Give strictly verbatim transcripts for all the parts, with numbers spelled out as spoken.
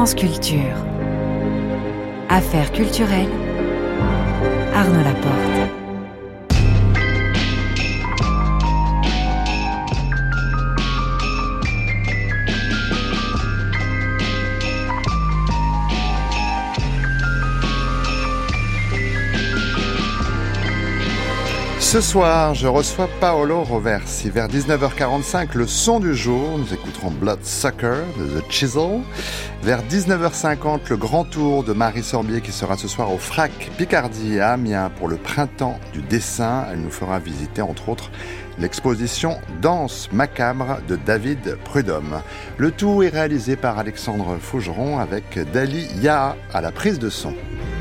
France Culture. Affaires culturelles, Arnaud Laporte. Ce soir, je reçois Paolo Roversi. Vers dix-neuf heures quarante-cinq, le son du jour, nous écouterons Bloodsucker de The Chisel. Vers dix-neuf heures cinquante, le grand tour de Marie Sorbier qui sera ce soir au Frac Picardie à Amiens pour le printemps du dessin. Elle nous fera visiter entre autres l'exposition Danse macabre de David Prudhomme. Le tout est réalisé par Alexandre Fougeron avec Dali Yaha à la prise de son.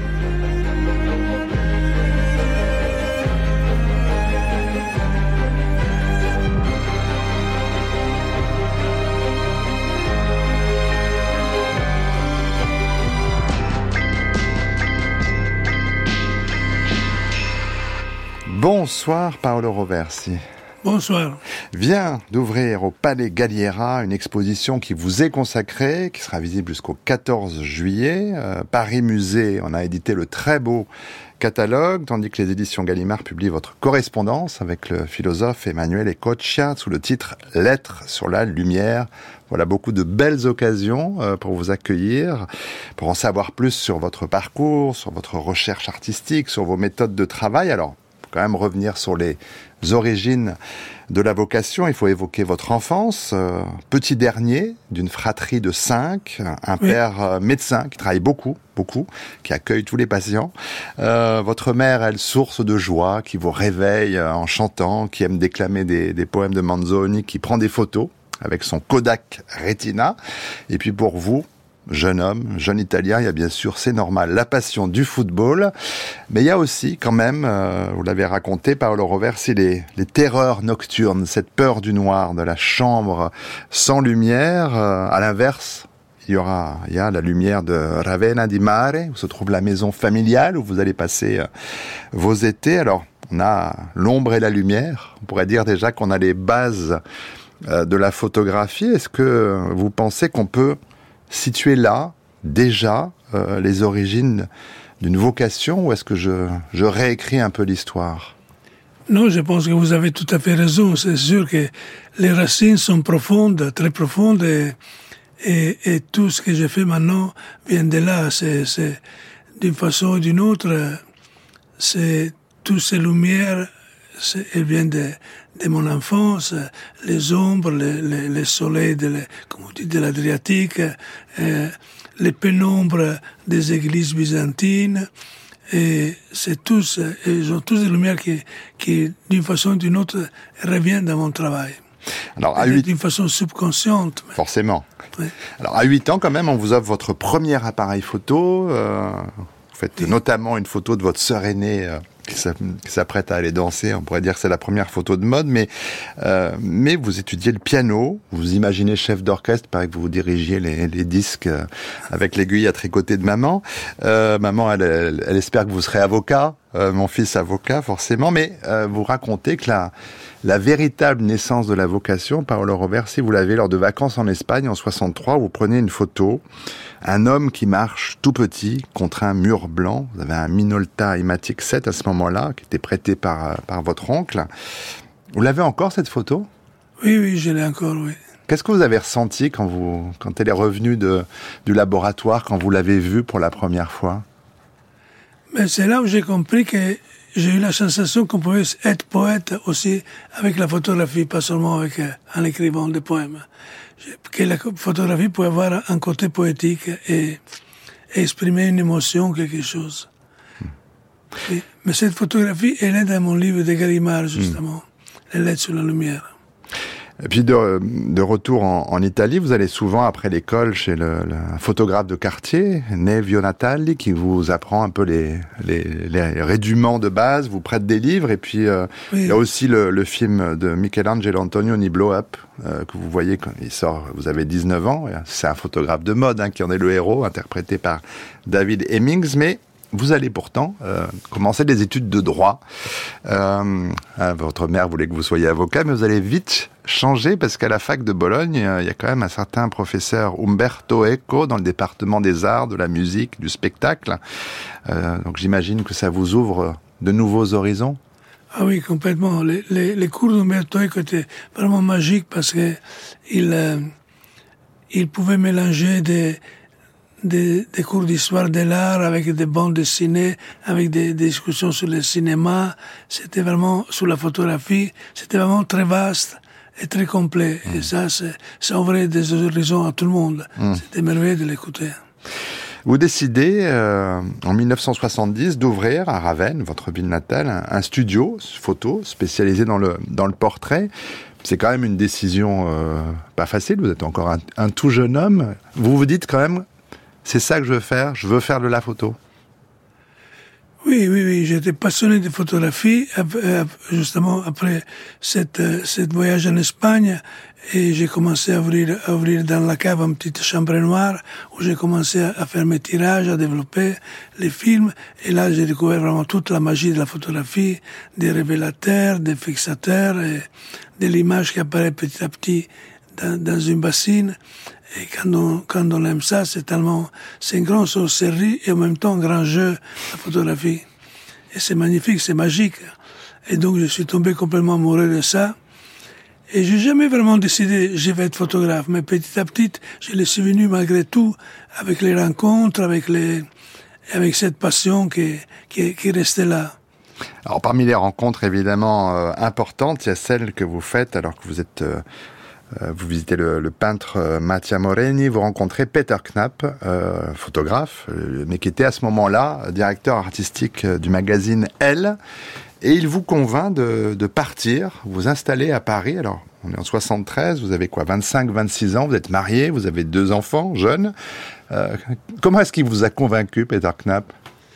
Bonsoir Paolo Roversi. Bonsoir. Vient d'ouvrir au Palais Galliera une exposition qui vous est consacrée, qui sera visible jusqu'au quatorze juillet. Euh, Paris Musée en a édité le très beau catalogue, tandis que les éditions Gallimard publient votre correspondance avec le philosophe Emmanuel Ecoccia sous le titre « Lettres sur la lumière ». Voilà beaucoup de belles occasions euh, pour vous accueillir, pour en savoir plus sur votre parcours, sur votre recherche artistique, sur vos méthodes de travail. Alors, quand même revenir sur les origines de la vocation. Il faut évoquer votre enfance, euh, petit dernier d'une fratrie de cinq, un oui. père euh, médecin qui travaille beaucoup, beaucoup, qui accueille tous les patients. Euh, votre mère, elle, source de joie, qui vous réveille euh, en chantant, qui aime déclamer des, des poèmes de Manzoni, qui prend des photos avec son Kodak Retina. Et puis pour vous, jeune homme, jeune Italien, il y a bien sûr, c'est normal, la passion du football, mais il y a aussi quand même, euh, vous l'avez raconté, Paolo Roversi, les, les terreurs nocturnes, cette peur du noir, de la chambre sans lumière. Euh, à l'inverse, il y aura, il y a la lumière de Ravenna di Mare, où se trouve la maison familiale, où vous allez passer euh, vos étés. Alors, on a l'ombre et la lumière. On pourrait dire déjà qu'on a les bases euh, de la photographie. Est-ce que vous pensez qu'on peut situer là, déjà, euh, les origines d'une vocation, ou est-ce que je, je réécris un peu l'histoire ? Non, je pense que vous avez tout à fait raison. C'est sûr que les racines sont profondes, très profondes, et, et, et tout ce que je fais maintenant vient de là. C'est, c'est d'une façon ou d'une autre, c'est toutes ces lumières, c'est, elles viennent de, de mon enfance, les ombres, les, les, les soleils, de, comme on dit, de l'Adriatique, euh, les pénombres des églises byzantines, et c'est tous, ils ont tous des lumières qui, qui d'une façon ou d'une autre, reviennent dans mon travail. Alors, à huit... D'une façon subconsciente. Mais... Forcément. Oui. Alors, à huit ans, quand même, on vous offre votre premier appareil photo. Euh, vous faites oui. notamment une photo de votre sœur aînée, euh, qui s'apprête à aller danser. On pourrait dire que c'est la première photo de mode, mais, euh, mais vous étudiez le piano, vous imaginez chef d'orchestre, paraît que vous dirigiez les, les disques avec l'aiguille à tricoter de maman. Euh, maman, elle, elle, elle espère que vous serez avocat, euh, mon fils avocat, forcément, mais euh, vous racontez que la, la véritable naissance de la vocation, Paolo Roversi, vous l'avez lors de vacances en Espagne en soixante-trois, où vous prenez une photo, un homme qui marche tout petit contre un mur blanc. Vous avez un Minolta Imatic sept à ce moment-là, qui était prêté par, par votre oncle. Vous l'avez encore, cette photo ? Oui, oui, je l'ai encore, oui. Qu'est-ce que vous avez ressenti quand, vous, quand elle est revenue de, du laboratoire, quand vous l'avez vue pour la première fois ? Mais c'est là où j'ai compris que j'ai eu la sensation qu'on pouvait être poète aussi avec la photographie, pas seulement avec, en écrivant des poèmes. Que la photographie pouvait avoir un côté poétique et, et exprimer une émotion, quelque chose. Hmm. Et, mais cette photographie, elle est dans mon livre de Gallimard, justement, hmm. Les lettres sur la lumière. Et puis de, de retour en, en Italie, vous allez souvent après l'école chez le, le photographe de quartier, Nevio Natali, qui vous apprend un peu les, les, les rudiments de base, vous prête des livres, et puis euh, oui. il y a aussi le, le film de Michelangelo Antonioni, Blow Up, euh, que vous voyez quand il sort, vous avez dix-neuf ans, c'est un photographe de mode hein, qui en est le héros, interprété par David Hemmings, mais vous allez pourtant euh, commencer des études de droit. Euh, votre mère voulait que vous soyez avocat, mais vous allez vite changé parce qu'à la fac de Bologne, il y a quand même un certain professeur Umberto Eco dans le département des arts, de la musique, du spectacle. Euh, donc j'imagine que ça vous ouvre de nouveaux horizons. Ah oui, complètement. Les, les, les cours d'Umberto Eco étaient vraiment magiques parce que il, euh, il pouvait mélanger des, des, des cours d'histoire de l'art avec des bandes dessinées, avec des, des discussions sur le cinéma. C'était vraiment, sur la photographie, c'était vraiment très vaste et très complet. Mmh. Et ça, c'est, ça ouvrait des horizons à tout le monde. Mmh. C'était merveilleux de l'écouter. Vous décidez, euh, en dix-neuf cent soixante-dix, d'ouvrir à Ravenne, votre ville natale, un, un studio photo spécialisé dans le, dans le portrait. C'est quand même une décision euh, pas facile, vous êtes encore un, un tout jeune homme. Vous vous dites quand même, c'est ça que je veux faire, je veux faire de la photo. Oui, oui, oui, j'étais passionné de photographie, justement après cette, cette voyage en Espagne, et j'ai commencé à ouvrir, à ouvrir dans la cave une petite chambre noire, où j'ai commencé à faire mes tirages, à développer les films, et là j'ai découvert vraiment toute la magie de la photographie, des révélateurs, des fixateurs, et de l'image qui apparaît petit à petit dans, dans une bassine. Et quand on, quand on aime ça, c'est tellement, c'est une grande sorcellerie et en même temps un grand jeu, la photographie. Et c'est magnifique, c'est magique. Et donc, je suis tombé complètement amoureux de ça. Et j'ai jamais vraiment décidé, je vais être photographe. Mais petit à petit, je l'ai suis venu malgré tout, avec les rencontres, avec les, avec cette passion qui, qui, qui restait là. Alors, parmi les rencontres, évidemment, euh, importantes, il y a celle que vous faites alors que vous êtes, euh, vous visitez le, le peintre euh, Mattia Moreni, vous rencontrez Peter Knapp, euh, photographe, euh, mais qui était à ce moment-là directeur artistique euh, du magazine Elle, et il vous convainc de, de partir, vous installer à Paris. Alors, on est en soixante-treize, vous avez quoi, vingt-cinq, vingt-six ans, vous êtes marié, vous avez deux enfants, jeunes. Euh, comment est-ce qu'il vous a convaincu, Peter Knapp?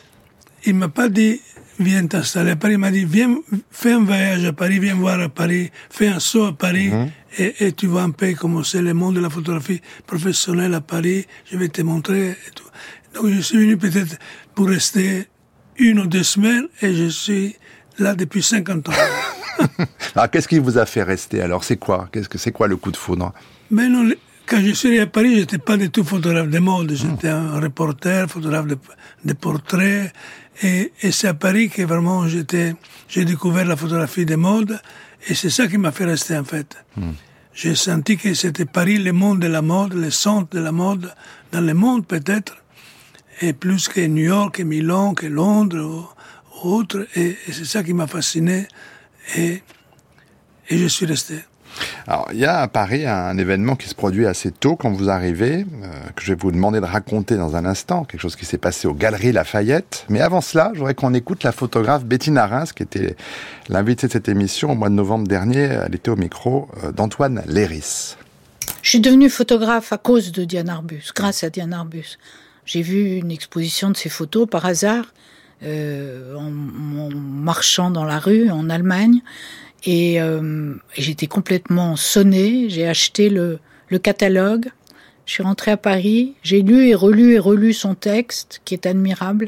Il m'a pas dit viens t'installer à Paris, il m'a dit viens, fais un voyage à Paris, viens voir à Paris, fais un saut à Paris, mmh. et, et tu vois un peu comment c'est le monde de la photographie professionnelle à Paris, je vais te montrer et tout. Donc je suis venu peut-être pour rester une ou deux semaines et je suis là depuis cinquante ans. Alors qu'est-ce qui vous a fait rester alors? C'est quoi? Qu'est-ce que c'est quoi le coup de foudre? Mais non, quand je suis allé à Paris, j'étais pas du tout photographe de mode, j'étais mmh. un reporter, photographe de, de portraits. Et, et c'est à Paris que vraiment j'étais, j'ai découvert la photographie de mode, et c'est ça qui m'a fait rester en fait. Mm. J'ai senti que c'était Paris, le monde de la mode, le centre de la mode, dans le monde peut-être, et plus que New York, que Milan, que Londres, ou, ou autres, et, et c'est ça qui m'a fasciné, et, et je suis resté. Alors, il y a à Paris un événement qui se produit assez tôt quand vous arrivez, euh, que je vais vous demander de raconter dans un instant, quelque chose qui s'est passé aux Galeries Lafayette. Mais avant cela, je voudrais qu'on écoute la photographe Betty Narins, qui était l'invitée de cette émission au mois de novembre dernier. Elle était au micro euh, d'Antoine Léris. Je suis devenue photographe à cause de Diane Arbus, grâce à Diane Arbus. J'ai vu une exposition de ses photos par hasard, euh, en, en marchant dans la rue en Allemagne. Et euh, j'étais complètement sonnée, j'ai acheté le, le catalogue, je suis rentrée à Paris, j'ai lu et relu et relu son texte, qui est admirable,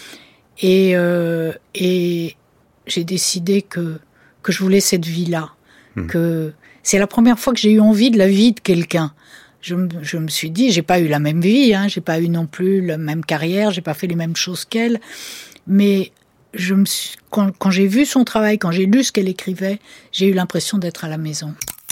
et, euh, et j'ai décidé que, que je voulais cette vie-là, mmh. que c'est la première fois que j'ai eu envie de la vie de quelqu'un. Je, je me suis dit, j'ai pas eu la même vie, hein, j'ai pas eu non plus la même carrière, j'ai pas fait les mêmes choses qu'elle, mais Je me suis, quand, quand j'ai vu son travail, quand j'ai lu ce qu'elle écrivait, j'ai eu l'impression d'être à la maison.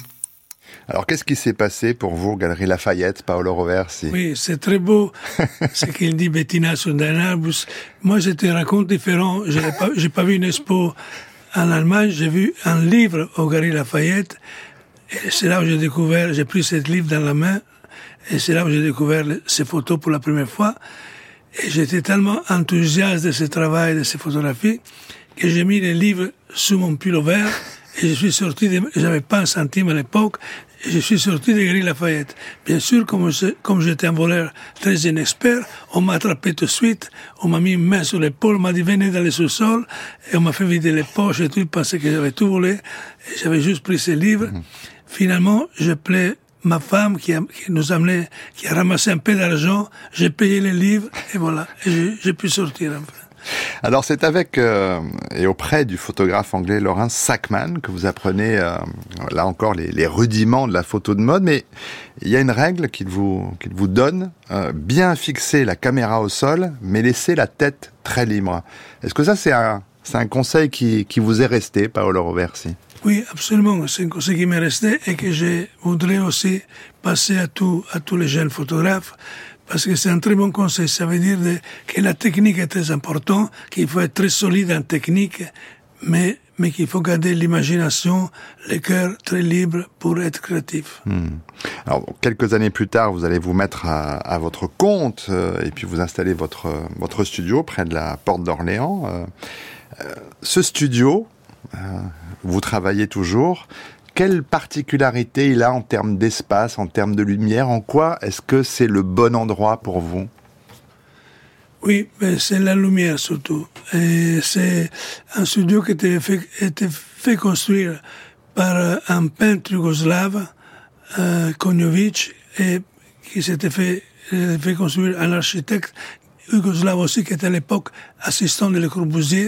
Alors, qu'est-ce qui s'est passé pour vous, Galerie Lafayette, Paolo Roversi? Oui, c'est très beau ce qu'il dit, Bettina sur Diane Arbus. Moi, je te raconte différent. Je n'ai pas, j'ai pas vu une expo en Allemagne, j'ai vu un livre au Galerie Lafayette. Et c'est là où j'ai découvert, j'ai pris ce livre dans la main, et c'est là où j'ai découvert ces photos pour la première fois. Et j'étais tellement enthousiaste de ce travail, de ces photographies, que j'ai mis les livres sous mon pull-over et je suis sorti, de, j'avais pas un centime à l'époque, et je suis sorti des Galeries Lafayette. Bien sûr, comme, je, comme j'étais un voleur très inexpert, on m'a attrapé tout de suite, on m'a mis une main sur l'épaule, on m'a dit venez dans le sous-sol, et on m'a fait vider les poches et tout, ils pensaient que j'avais tout volé, et j'avais juste pris ces livres. Mmh. Finalement, je plais ma femme qui, a, qui nous a amené, qui a ramassé un peu d'argent, j'ai payé les livres, et voilà, et j'ai, j'ai pu sortir enfin. Alors c'est avec euh, et auprès du photographe anglais Lawrence Sackman que vous apprenez euh, là encore les, les rudiments de la photo de mode, mais il y a une règle qu'il vous qu'il vous donne, euh, bien fixer la caméra au sol, mais laisser la tête très libre. Est-ce que ça c'est un c'est un conseil qui qui vous est resté, Paolo Roversi? Oui, absolument. C'est un conseil qui m'est resté et que je voudrais aussi passer à tous à tous les jeunes photographes. Parce que c'est un très bon conseil. Ça veut dire de, que la technique est très importante, qu'il faut être très solide en technique, mais, mais qu'il faut garder l'imagination, le cœur très libre pour être créatif. Hmm. Alors, quelques années plus tard, vous allez vous mettre à, à votre compte euh, et puis vous installer votre, votre studio près de la Porte d'Orléans. Euh, euh, ce studio, euh, vous travaillez toujours. Quelle particularité il a en termes d'espace, en termes de lumière? En quoi est-ce que c'est le bon endroit pour vous? Oui, mais c'est la lumière surtout. Et c'est un studio qui était fait, était fait construire par un peintre yougoslave, euh, Konjovic, et qui s'était fait, fait construire un architecte yougoslave aussi, qui était à l'époque assistant de Le Corbusier.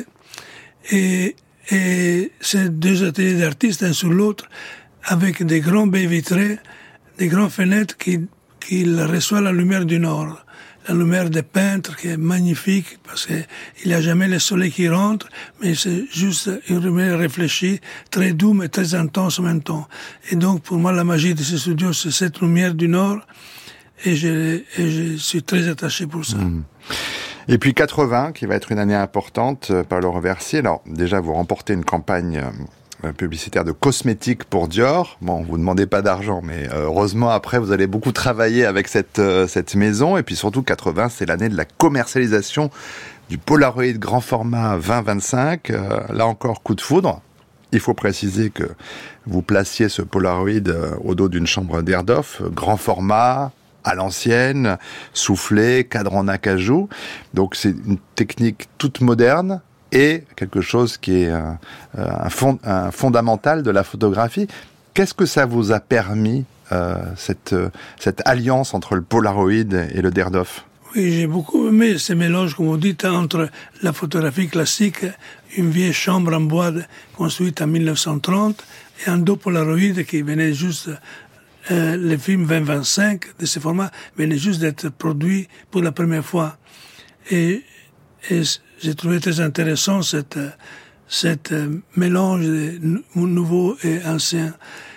Et Et ces deux ateliers d'artistes, un sur l'autre, avec des grands baies vitrées, des grandes fenêtres qui, qui reçoivent la lumière du nord. La lumière des peintres qui est magnifique parce qu'il n'y a jamais le soleil qui rentre, mais c'est juste une lumière réfléchie, très douce mais très intense en même temps. Et donc pour moi la magie de ce studio c'est cette lumière du nord et je, et je suis très attaché pour ça. Mmh. Et puis quatre-vingts, qui va être une année importante, Paolo Roversi. Alors déjà, vous remportez une campagne euh, publicitaire de cosmétiques pour Dior. Bon, vous ne demandez pas d'argent, mais euh, heureusement, après, vous allez beaucoup travailler avec cette, euh, cette maison. Et puis surtout, quatre-vingts, c'est l'année de la commercialisation du Polaroid grand format vingt vingt-cinq. Euh, là encore, coup de foudre. Il faut préciser que vous placiez ce Polaroid euh, au dos d'une chambre d'Erdhoff, grand format, à l'ancienne, soufflé, cadre en acajou. Donc c'est une technique toute moderne et quelque chose qui est un, un, fond, un fondamental de la photographie. Qu'est-ce que ça vous a permis, euh, cette, cette alliance entre le Polaroid et le d'Erdhoff? Oui, j'ai beaucoup aimé ce mélange, comme vous dites, entre la photographie classique, une vieille chambre en bois construite en mille neuf cent trente, et un dos Polaroid qui venait juste... Euh, le film vingt vingt-cinq de ce format venait juste d'être produit pour la première fois. Et, et j'ai trouvé très intéressant cette, cette mélange de nouveau et ancien.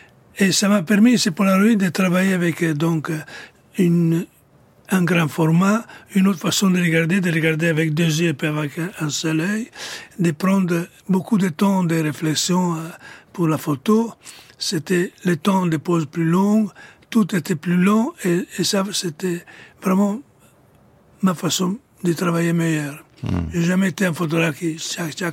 Et ça m'a permis, ce Polaroid, de travailler avec donc une, un grand format, une autre façon de regarder, de regarder avec deux yeux et pas avec un, un seul œil, de prendre beaucoup de temps de réflexion pour la photo. C'était le temps de pause plus long, tout était plus long et, et ça, c'était vraiment ma façon de travailler meilleure. Mmh. J'ai jamais été un photographe qui,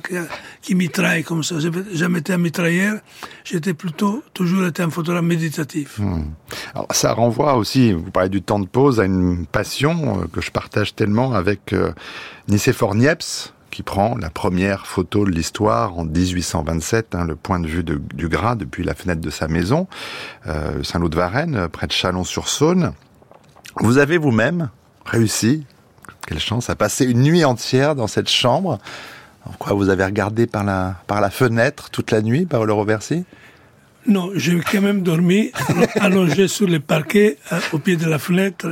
qui mitraille comme ça. J'ai jamais été un mitrailleur. J'étais plutôt, toujours été un photographe méditatif. Mmh. Alors, ça renvoie aussi, vous parlez du temps de pause, à une passion euh, que je partage tellement avec euh, Nicéphore Niepce, qui prend la première photo de l'histoire en dix-huit cent vingt-sept, hein, le point de vue de, du Gras depuis la fenêtre de sa maison, euh, Saint-Loup de Varennes, près de Chalon-sur-Saône. Vous avez vous-même réussi, quelle chance, à passer une nuit entière dans cette chambre. En quoi vous avez regardé par la, par la fenêtre toute la nuit, Paolo Roversi? Non, j'ai quand même dormi allongé sur le parquet, au pied de la fenêtre,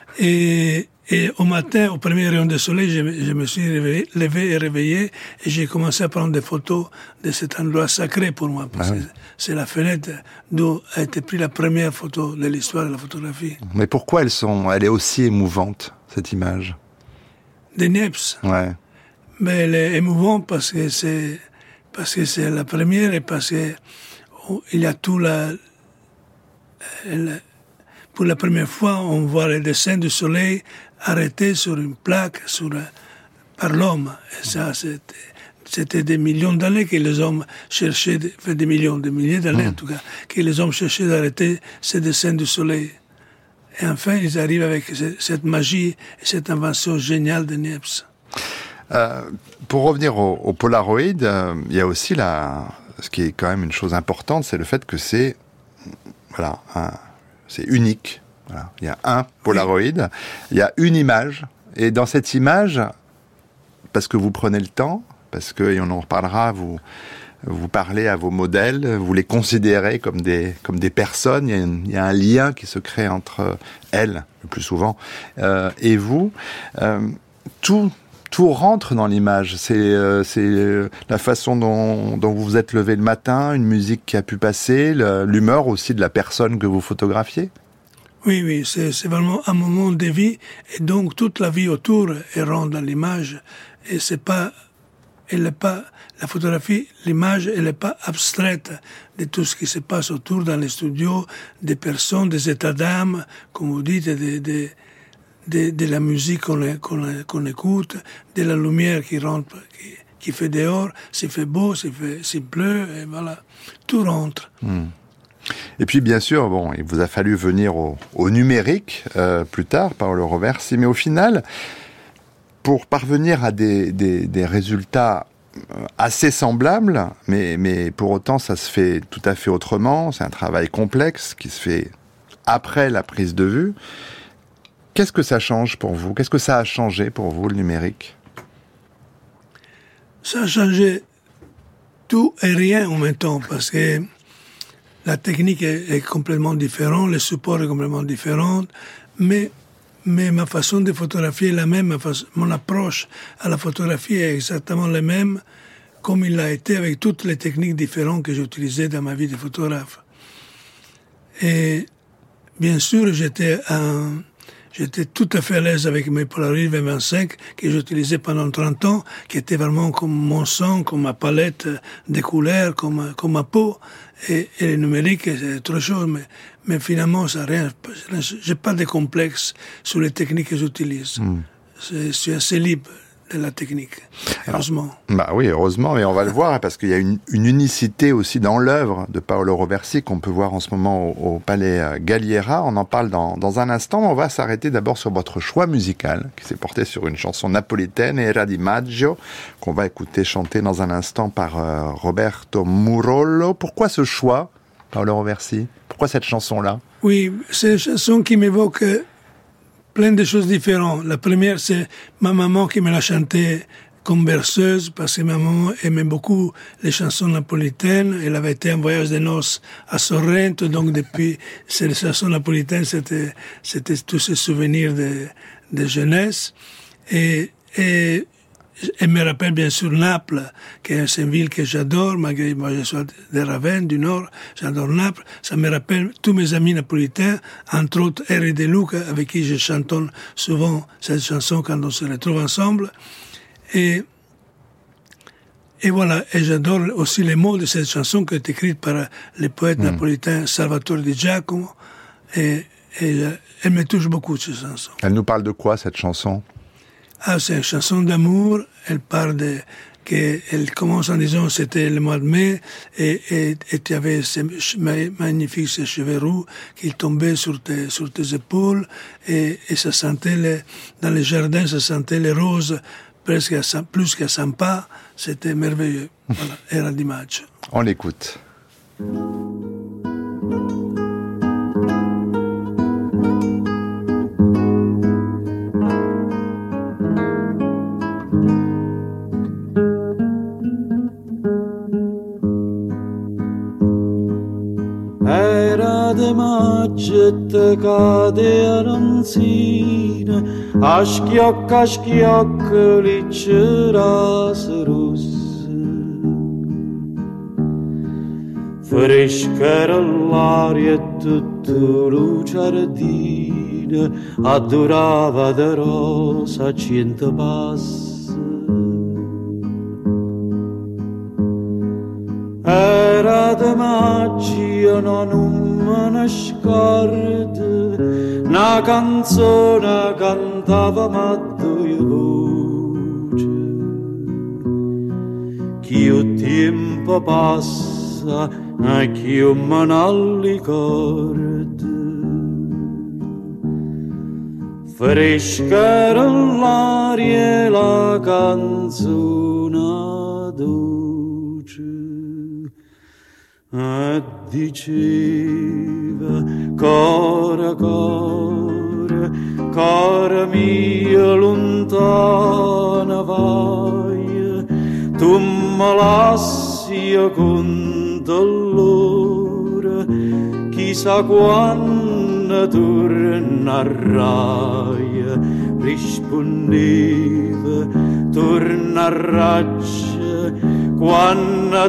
et... Et au matin, au premier rayon de soleil, je, je me suis réveillé, levé et réveillé et j'ai commencé à prendre des photos de cet endroit sacré pour moi. Parce ah oui. que c'est la fenêtre d'où a été prise la première photo de l'histoire de la photographie. Mais pourquoi elles sont, elle est aussi émouvante, cette image? De Niepce. Ouais. Mais elle est émouvante parce que c'est, parce que c'est la première et parce que oh, il y a tout la, la, pour la première fois, on voit le dessin du soleil arrêté sur une plaque sur, par l'homme. Et ça, c'était, c'était des millions d'années que les hommes cherchaient, enfin des millions, des milliers d'années mmh. en tout cas, que les hommes cherchaient d'arrêter ces dessins du soleil. Et enfin, ils arrivent avec cette magie et cette invention géniale de Niepce. Euh, pour revenir au, au Polaroid, euh, il y a aussi la, ce qui est quand même une chose importante, c'est le fait que c'est, voilà, un, c'est unique. Voilà. Il y a un Polaroid, il y a une image, et dans cette image, parce que vous prenez le temps, parce que, et on en reparlera, vous, vous parlez à vos modèles, vous les considérez comme des, comme des personnes, il y a, une, il y a un lien qui se crée entre elles, le plus souvent, euh, et vous. Euh, tout, tout rentre dans l'image. C'est, euh, c'est euh, la façon dont, dont vous vous êtes levé le matin, une musique qui a pu passer, le, l'humeur aussi de la personne que vous photographiez. Oui, oui, c'est, c'est vraiment un moment de vie, et donc toute la vie autour elle rentre dans l'image, et c'est pas, elle est pas, la photographie, l'image, elle n'est pas abstraite de tout ce qui se passe autour dans les studios, des personnes, des états d'âme, comme vous dites, de, de, de, de la musique qu'on, qu'on, qu'on écoute, de la lumière qui rentre, qui, qui fait dehors, s'il fait beau, s'il, fait, s'il pleut, et voilà, tout rentre. Mmh. Et puis bien sûr, bon, il vous a fallu venir au, au numérique euh, plus tard, Paolo Roversi, mais au final, pour parvenir à des, des, des résultats assez semblables, mais, mais pour autant ça se fait tout à fait autrement, c'est un travail complexe qui se fait après la prise de vue. Qu'est-ce que ça change pour vous ? Qu'est-ce que ça a changé pour vous, le numérique ? Ça a changé tout et rien en même temps, parce que la technique est, est complètement différente, le support est complètement différent, mais, mais ma façon de photographier est la même, ma façon, mon approche à la photographie est exactement la même, comme il l'a été avec toutes les techniques différentes que j'ai utilisées dans ma vie de photographe. Et bien sûr, j'étais un... J'étais tout à fait à l'aise avec mes Polaroid vingt vingt-cinq que j'utilisais pendant trente ans, qui étaient vraiment comme mon sang, comme ma palette de couleurs, comme, comme ma peau. Et, et le numérique, c'est autre chose. Mais, mais finalement, ça rien. J'ai pas de complexe sur les techniques que j'utilise. Mm. Je suis assez libre de la technique, heureusement. Alors, bah oui, heureusement, mais on va le voir, parce qu'il y a une, une unicité aussi dans l'œuvre de Paolo Roversi qu'on peut voir en ce moment au, au Palais Galliera. On en parle dans, dans un instant. On va s'arrêter d'abord sur votre choix musical, qui s'est porté sur une chanson napolitaine, Era di Maggio, qu'on va écouter chanter dans un instant par euh, Roberto Murolo. Pourquoi ce choix, Paolo Roversi ? Pourquoi cette chanson-là ? Oui, c'est une chanson qui m'évoque plein de choses différentes. La première, c'est ma maman qui me l'a chantée comme berceuse, parce que ma maman aimait beaucoup les chansons napolitaines. Elle avait été en voyage de noces à Sorrento, donc depuis ces chansons napolitaines, c'était, c'était tous ces souvenirs de, de jeunesse. Et, et elle me rappelle bien sûr Naples, qui est une ville que j'adore, malgré moi je suis de Ravenne, du Nord, j'adore Naples. Ça me rappelle tous mes amis napolitains, entre autres Eri De Luca, avec qui je chantonne souvent cette chanson quand on se retrouve ensemble. Et, et voilà, et j'adore aussi les mots de cette chanson qui est écrite par le poète mmh. napolitain Salvatore Di Giacomo. Et, et elle me touche beaucoup, cette chanson. Elle nous parle de quoi, cette chanson ? Ah, c'est une chanson d'amour. Elle parle de, qu'elle commence en disant c'était le mois de mai et, et, et tu avais ces magnifiques ces cheveux roux qui tombaient sur tes, sur tes épaules et, et ça sentait les, dans les jardins, ça sentait les roses presque à cent, plus qu'à cent pas. C'était merveilleux. Voilà, Era di Maggio. On l'écoute. Era di maggio te cade arancina, a schiocco a schiocco liccerase rosse. Fresca era l'aria e tutto lo giardino adorava da rosa a cento passi. Era di maggio non me ne scordo, una canzone cantava ma due voci, che il tempo passa e che io me ne ricordo. Fresca era l'aria e la canzone dolce. E diceva, cora, cora, cara mia lontana vai, tu me lasci con dolore, chissà quando tornerai, rispondeva, tornerai, quando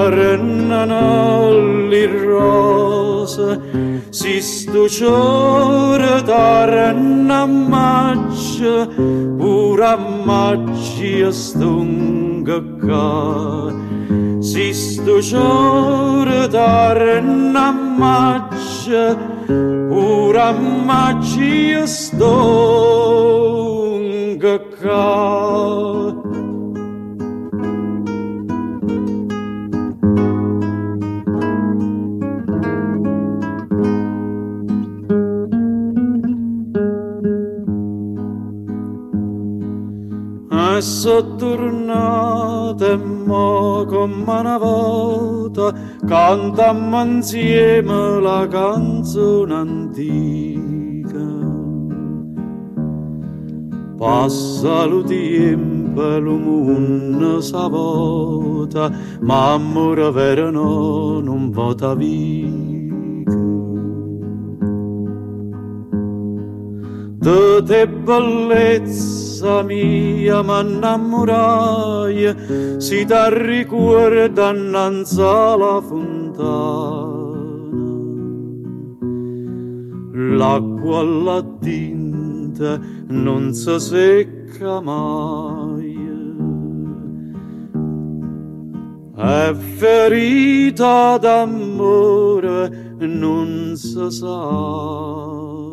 tornano le rose, si sto ciore torna a maggio, pure a maggio stunga qua. Si sto ciore torna a maggio, pure a maggio stunga qua. E so tornata e mo come una volta cantammo insieme la canzone antica. Passa lo tempo e lo mondo s'avvota, ma amore vero no, non vota vita. De te bellezza mia m'innamorai, si ti ricorda innanzi alla fontana, l'acqua alla tinta non si secca mai, è ferita d'amore non si sana.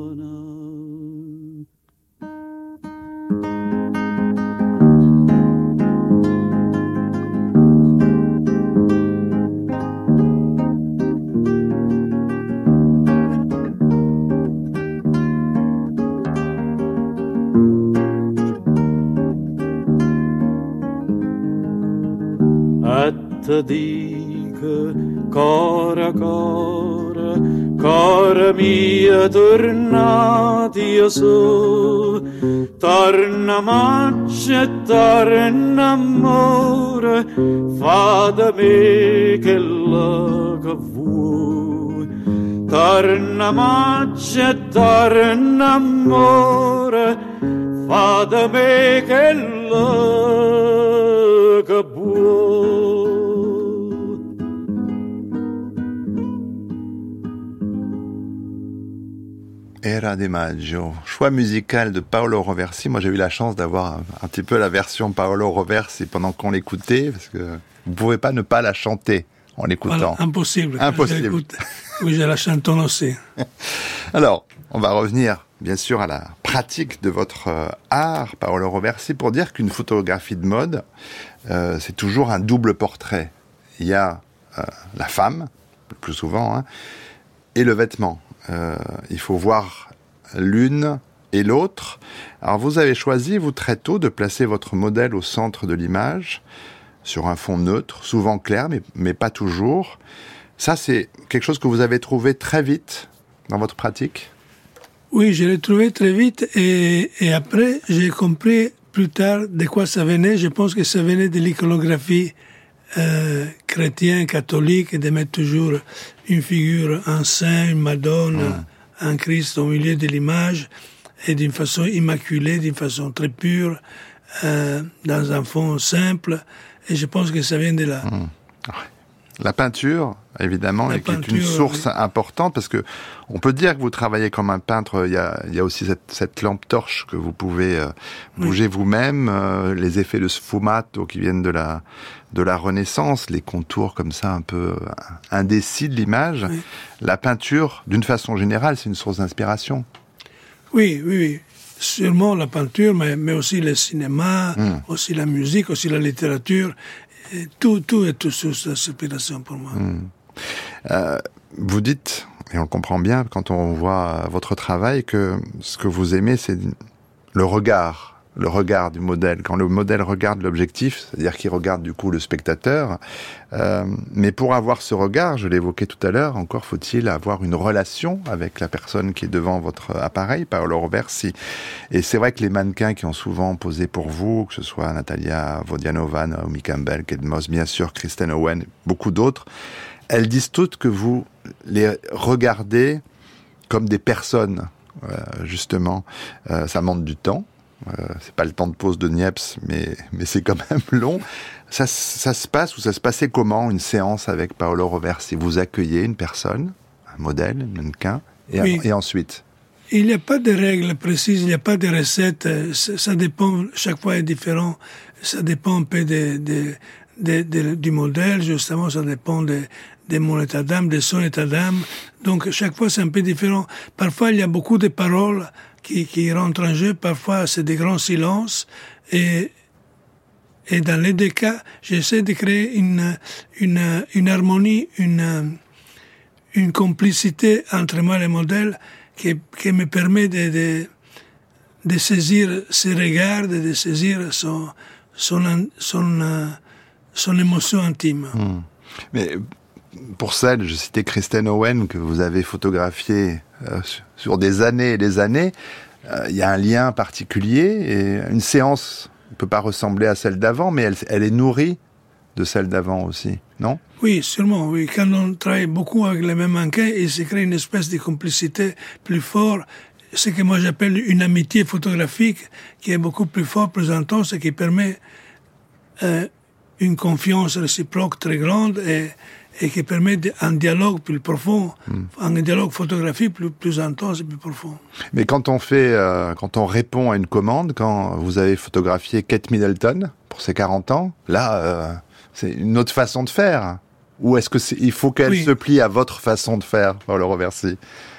Te dico, cara, cara, cara mia, tornati io so, torna maggio e torna amore, fa da me che la che vuoi. Torna maggio e torna amore, fa da me che la che vuoi. Era de Maggio, choix musical de Paolo Roversi. Moi, j'ai eu la chance d'avoir un, un petit peu la version Paolo Roversi pendant qu'on l'écoutait, parce que vous ne pouvez pas ne pas la chanter en l'écoutant. Voilà, impossible. Impossible. Oui, je la chantonne aussi. Alors, on va revenir, bien sûr, à la pratique de votre euh, art, Paolo Roversi, pour dire qu'une photographie de mode, euh, c'est toujours un double portrait. Il y a euh, la femme, le plus souvent, hein, et le vêtement. Euh, il faut voir l'une et l'autre. Alors vous avez choisi, vous très tôt, de placer votre modèle au centre de l'image, sur un fond neutre, souvent clair, mais, mais pas toujours. Ça, c'est quelque chose que vous avez trouvé très vite dans votre pratique ? Oui, je l'ai trouvé très vite et, et après, j'ai compris plus tard de quoi ça venait. Je pense que ça venait de l'iconographie Euh, chrétien, catholique, de mettre toujours une figure, un saint, une madone, mmh. un Christ au milieu de l'image, et d'une façon immaculée, d'une façon très pure, euh, dans un fond simple, et je pense que ça vient de là. Mmh. La peinture, évidemment, La et qui peinture, est une source oui. importante, parce que on peut dire que vous travaillez comme un peintre. Il y a, il y a aussi cette, cette lampe torche que vous pouvez euh, bouger oui. vous-même, euh, les effets de sfumato qui viennent de la de la Renaissance, les contours comme ça un peu indécis de l'image. Oui. La peinture, d'une façon générale, c'est une source d'inspiration. Oui, oui, oui. Sûrement la peinture, mais, mais aussi le cinéma, mmh. aussi la musique, aussi la littérature. Et tout, tout est une source d'inspiration pour moi. Mmh. Euh, vous dites, et on le comprend bien quand on voit votre travail, que ce que vous aimez, c'est le regard le regard du modèle, quand le modèle regarde l'objectif, c'est-à-dire qu'il regarde du coup le spectateur. Euh, mais pour avoir ce regard, je l'évoquais tout à l'heure, encore faut-il avoir une relation avec la personne qui est devant votre appareil, Paolo Roversi. Et c'est vrai que les mannequins qui ont souvent posé pour vous, que ce soit Natalia Vodianova, Naomi Campbell, Kate Moss, bien sûr, Kristen Owen, beaucoup d'autres, elles disent toutes que vous les regardez comme des personnes, euh, justement. Euh, ça demande du temps. Euh, c'est pas le temps de pause de Niepce, mais, mais c'est quand même long. Ça, ça se passe ou ça se passait comment, une séance avec Paolo Roversi? Vous accueillez une personne, un modèle, un mannequin, et, oui. et ensuite? Il n'y a pas de règles précises, il n'y a pas de recettes. Ça, ça dépend, chaque fois est différent. Ça dépend un peu de, de, de, de, du modèle, justement, ça dépend de, de mon état d'âme, de son état d'âme. Donc, chaque fois, c'est un peu différent. Parfois, il y a beaucoup de paroles qui, qui rentrent en jeu. Parfois, c'est des grands silences. Et, et dans les deux cas, j'essaie de créer une, une, une harmonie, une, une complicité entre moi et le modèle qui, qui me permet de, de, de saisir ses regards, de saisir son, son, son, son émotion intime. Mmh. Mais pour celle, je citais Kristen Owen, que vous avez photographiée euh, sur des années et des années, euh, il y a un lien particulier, et une séance ne peut pas ressembler à celle d'avant, mais elle, elle est nourrie de celle d'avant aussi, non? Oui, sûrement, oui. Quand on travaille beaucoup avec les mêmes mannequins, il se crée une espèce de complicité plus forte, ce que moi j'appelle une amitié photographique qui est beaucoup plus forte, plus intense, et qui permet euh, une confiance réciproque très grande et, et qui permet un dialogue plus profond, mm. un dialogue photographique plus, plus intense et plus profond. Mais quand on fait, euh, quand on répond à une commande, quand vous avez photographié Kate Middleton pour ses quarante ans, là, euh, c'est une autre façon de faire. Ou est-ce que c'est, il faut qu'elle oui. se plie à votre façon de faire, Paolo Roversi?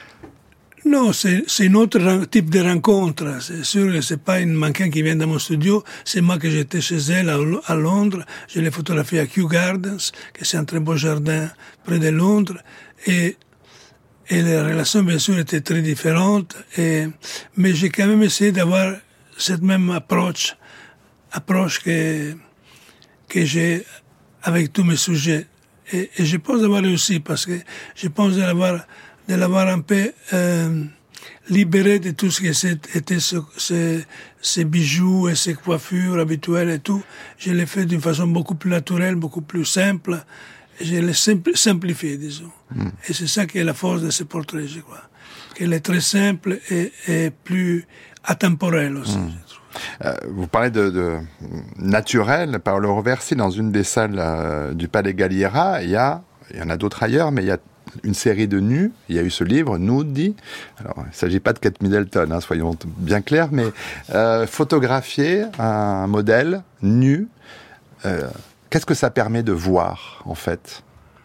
Non, c'est, c'est un autre type de rencontre. C'est sûr que c'est pas une mannequin qui vient dans mon studio. C'est moi que j'étais chez elle à, à Londres. Je l'ai photographiée à Kew Gardens, que c'est un très beau jardin près de Londres. Et, et les relations, bien sûr, étaient très différentes. Et, mais j'ai quand même essayé d'avoir cette même approche, approche que, que j'ai avec tous mes sujets. Et, et je pense avoir réussi parce que je pense de l'avoir de l'avoir un peu euh, libéré de tout ce qui était ce, ce, ces bijoux et ces coiffures habituelles et tout. Je l'ai fait d'une façon beaucoup plus naturelle, beaucoup plus simple. Je l'ai simpli- simplifié, disons. Mm. Et c'est ça qui est la force de ce portrait, je crois. Qu'elle est très simple et, et plus atemporelle aussi, mm. je trouve. Euh, vous parlez de, de naturel, Paolo Roversi, dans une des salles euh, du Palais Galliera, il y a, il y en a d'autres ailleurs, mais il y a une série de nus. Il y a eu ce livre, Nudi. Alors, il ne s'agit pas de Kate Middleton, hein, soyons bien clairs, mais euh, photographier un modèle nu, euh, qu'est-ce que ça permet de voir, en fait?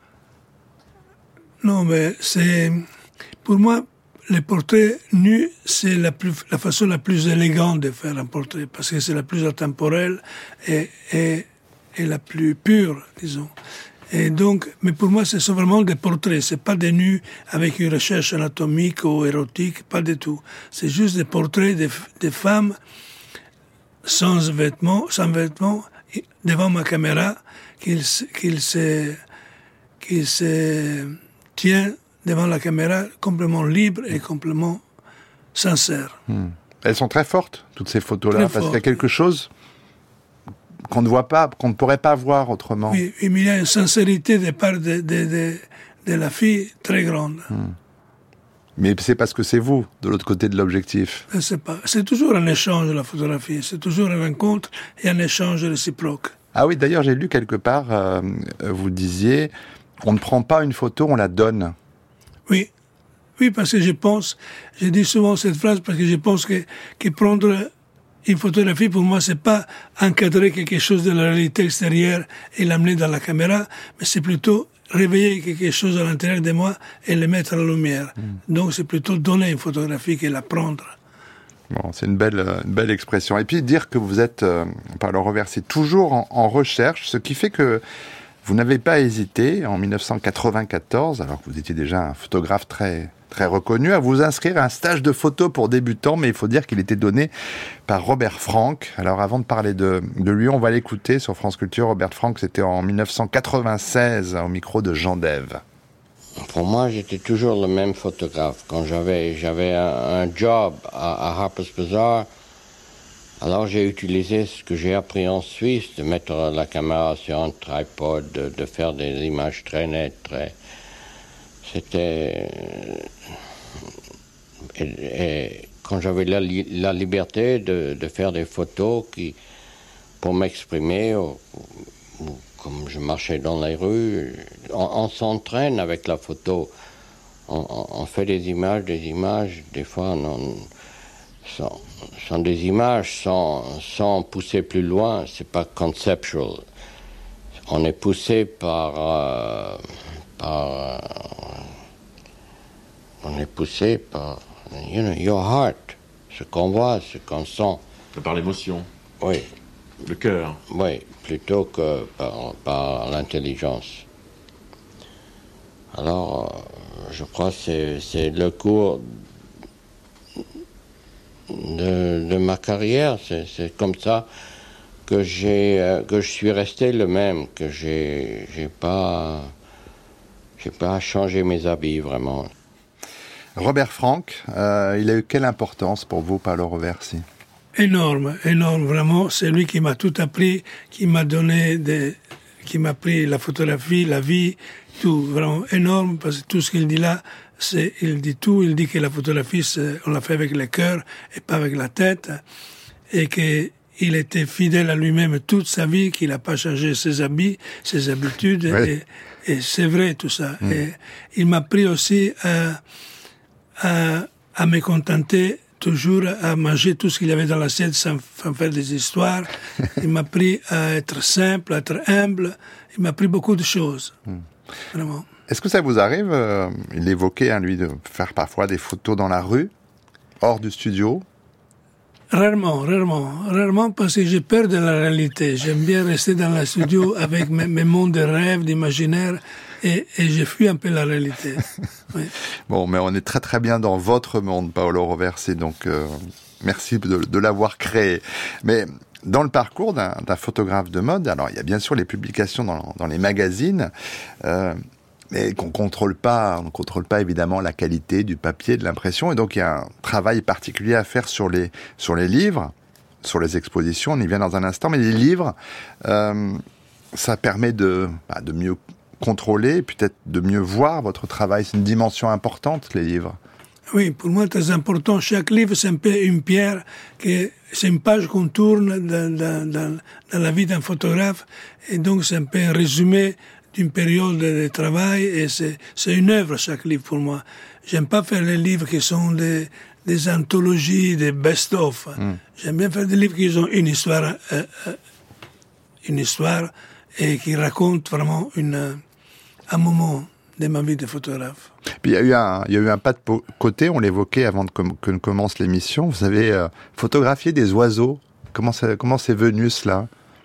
Non, mais c'est... Pour moi, les portraits nus, c'est la, plus, la façon la plus élégante de faire un portrait, parce que c'est la plus intemporelle et, et, et la plus pure, disons. Et donc, mais pour moi, ce sont vraiment des portraits. C'est pas des nus avec une recherche anatomique ou érotique, pas du tout. C'est juste des portraits de, de femmes sans vêtements, sans vêtements, devant ma caméra, qu'il, qu'il se, qu'il se tient devant la caméra complètement libre et complètement sincère. Hmm. Elles sont très fortes, toutes ces photos-là, très parce qu'il y a quelque chose qu'on ne voit pas, qu'on ne pourrait pas voir autrement. Oui, mais il y a une sincérité de part de, de, de, de la fille très grande. Hmm. Mais c'est parce que c'est vous, de l'autre côté de l'objectif. Je ne sais pas. C'est toujours un échange, la photographie. C'est toujours une rencontre et un échange réciproque. Ah oui, d'ailleurs, j'ai lu quelque part, euh, vous disiez, on ne prend pas une photo, on la donne. Oui. Oui, parce que je pense, je dis souvent cette phrase parce que je pense que, que prendre une photographie, pour moi, c'est pas encadrer quelque chose de la réalité extérieure et l'amener dans la caméra, mais c'est plutôt réveiller quelque chose à l'intérieur de moi et le mettre à la lumière. Mm. Donc, c'est plutôt donner une photographie que la prendre. Bon, c'est une belle, une belle expression. Et puis, dire que vous êtes, euh, Paolo Roversi, toujours en, en recherche, ce qui fait que vous n'avez pas hésité, en mille neuf cent quatre-vingt-quatorze, alors que vous étiez déjà un photographe très, très reconnu, à vous inscrire à un stage de photo pour débutants, mais il faut dire qu'il était donné par Robert Frank. Alors avant de parler de, de lui, on va l'écouter sur France Culture. Robert Frank, c'était en mille neuf cent quatre-vingt-seize, au micro de Jean Dève. Pour moi, j'étais toujours le même photographe. Quand j'avais, j'avais un, un job à, à Harper's Bazaar, alors j'ai utilisé ce que j'ai appris en Suisse, de mettre la caméra sur un tripod, de, de faire des images très nettes, très... C'était... Et, et quand j'avais la, la liberté de, de faire des photos qui, pour m'exprimer, ou, ou, comme je marchais dans les rues, on, on s'entraîne avec la photo. On, on, on fait des images, des images, des fois on... Sont, sont des images sans, sans pousser plus loin, c'est pas conceptual. On est poussé par, euh, par euh, on est poussé par, you know, your heart, ce qu'on voit, ce qu'on sent. Par l'émotion. Oui. Le cœur. Oui, plutôt que par, par l'intelligence. Alors, euh, je crois que c'est, c'est le cours De, de ma carrière, c'est, c'est comme ça que j'ai euh, que je suis resté le même, que j'ai j'ai pas j'ai pas changé mes habits vraiment. Robert Frank, euh, il a eu quelle importance pour vous, Paolo Roversi? Énorme, énorme, vraiment. C'est lui qui m'a tout appris, qui m'a donné des, qui m'a appris la photographie, la vie, tout, vraiment énorme, parce que tout ce qu'il dit là, c'est, il dit tout, il dit que la photographie, on l'a fait avec le cœur et pas avec la tête, et qu'il était fidèle à lui-même toute sa vie, qu'il n'a pas changé ses habits, ses habitudes, oui. et, et c'est vrai tout ça. Mm. Et il m'a appris aussi à, à, à me contenter toujours à manger tout ce qu'il y avait dans l'assiette sans, sans faire des histoires. Il m'a appris à être simple, à être humble. Il m'a appris beaucoup de choses, mm. vraiment. Est-ce que ça vous arrive, euh, il évoquait, hein, lui, de faire parfois des photos dans la rue, hors du studio? Rarement, rarement, rarement parce que j'ai peur de la réalité. J'aime bien rester dans le studio avec mes, mes mondes de rêves, d'imaginaire, et, et je fuis un peu la réalité. Oui. Bon, mais on est très très bien dans votre monde, Paolo Roversi, donc euh, merci de, de l'avoir créé. Mais dans le parcours d'un, d'un photographe de mode, alors il y a bien sûr les publications dans, dans les magazines, euh, mais qu'on contrôle pas, on ne contrôle pas évidemment la qualité du papier, de l'impression, et donc il y a un travail particulier à faire sur les sur les livres, sur les expositions. On y vient dans un instant, mais les livres, euh, ça permet de bah, de mieux contrôler, peut-être de mieux voir votre travail. C'est une dimension importante, les livres. Oui, pour moi très important. Chaque livre c'est un peu une pierre, que c'est une page qu'on tourne dans, dans, dans, dans la vie d'un photographe, et donc c'est un peu un résumé d'une période de travail, et c'est, c'est une œuvre chaque livre pour moi. J'aime pas faire les livres qui sont des, des anthologies, des best-of. Mm. J'aime bien faire des livres qui ont une histoire, euh, une histoire, et qui racontent vraiment une, un moment de ma vie de photographe. Puis il y a eu un, il y a eu un pas de po- côté, on l'évoquait avant de com- que commence l'émission. Vous avez euh, photographié des oiseaux. Comment ça, comment c'est venu cela?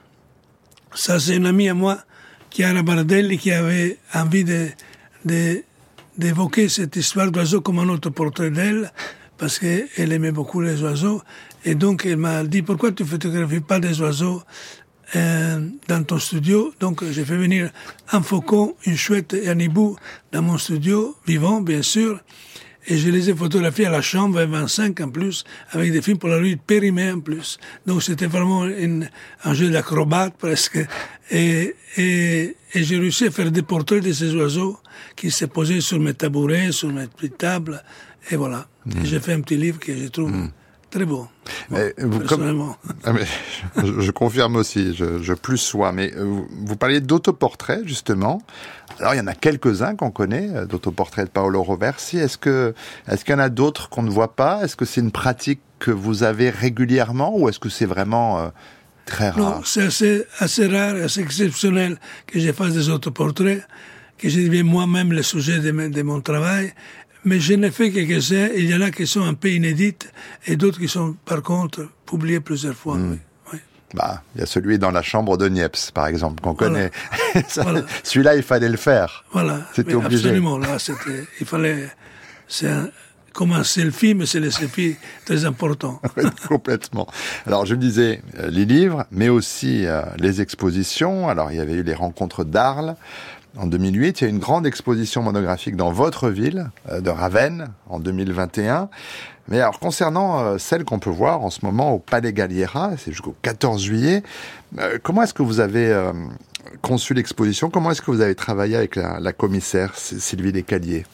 Ça, c'est une amie à moi, Chiara Bardelli, qui avait envie de, de, d'évoquer cette histoire d'oiseaux comme un autre portrait d'elle, parce qu'elle aimait beaucoup les oiseaux. Et donc, elle m'a dit, pourquoi tu ne photographies pas des oiseaux euh, dans ton studio? Donc, j'ai fait venir un faucon, une chouette et un hibou dans mon studio, vivant, bien sûr. Et je les ai photographiés à la chambre, vingt-cinq en plus, avec des films Polaroid périmés en plus. Donc c'était vraiment une, un jeu d'acrobate presque. Et, et, et j'ai réussi à faire des portraits de ces oiseaux qui se posaient sur mes tabourets, sur mes petites tables. Et voilà. Mmh. Et j'ai fait un petit livre que je trouve mmh. très beau. Bon, mais vous, personnellement. Comme... Ah mais, je, je confirme aussi, je, je plus sois. Mais vous, vous parliez d'autoportraits, justement. Alors, il y en a quelques-uns qu'on connaît, d'autoportraits de Paolo Roversi. Est-ce que, est-ce qu'il y en a d'autres qu'on ne voit pas? Est-ce que c'est une pratique que vous avez régulièrement, ou est-ce que c'est vraiment euh, très rare? Non, c'est assez, assez rare, assez exceptionnel que je fasse des autoportraits, que je devienne moi-même le sujet de, de mon travail. Mais je n'ai fait que quelques-uns. Il y en a qui sont un peu inédites et d'autres qui sont, par contre, publiées plusieurs fois. Mmh. Oui. Oui. Bah, il y a celui dans la chambre de Niepce, par exemple, qu'on Voilà. connaît. Ça, Voilà. Celui-là, il fallait le faire. Voilà. C'était Mais obligé. Absolument, là, c'était, il fallait, c'est un, comme un selfie, mais c'est le selfie très important. Oui, complètement. Alors, je le disais, euh, les livres, mais aussi euh, les expositions. Alors, il y avait eu les rencontres d'Arles en deux mille huit. Il y a eu une grande exposition monographique dans votre ville, euh, de Ravenne, en deux mille vingt et un. Mais alors, concernant euh, celle qu'on peut voir en ce moment au Palais Galliera, c'est jusqu'au quatorze juillet, euh, comment est-ce que vous avez euh, conçu l'exposition? Comment est-ce que vous avez travaillé avec la, la commissaire, Sylvie Descalliers?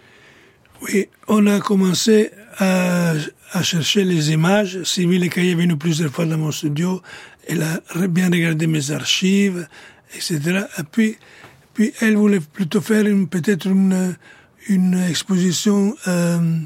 Oui, on a commencé à, à chercher les images. Sylvie Descalliers est venue plusieurs fois dans mon studio. Elle a bien regardé mes archives, et cetera. Et puis, puis elle voulait plutôt faire une, peut-être une, une exposition euh,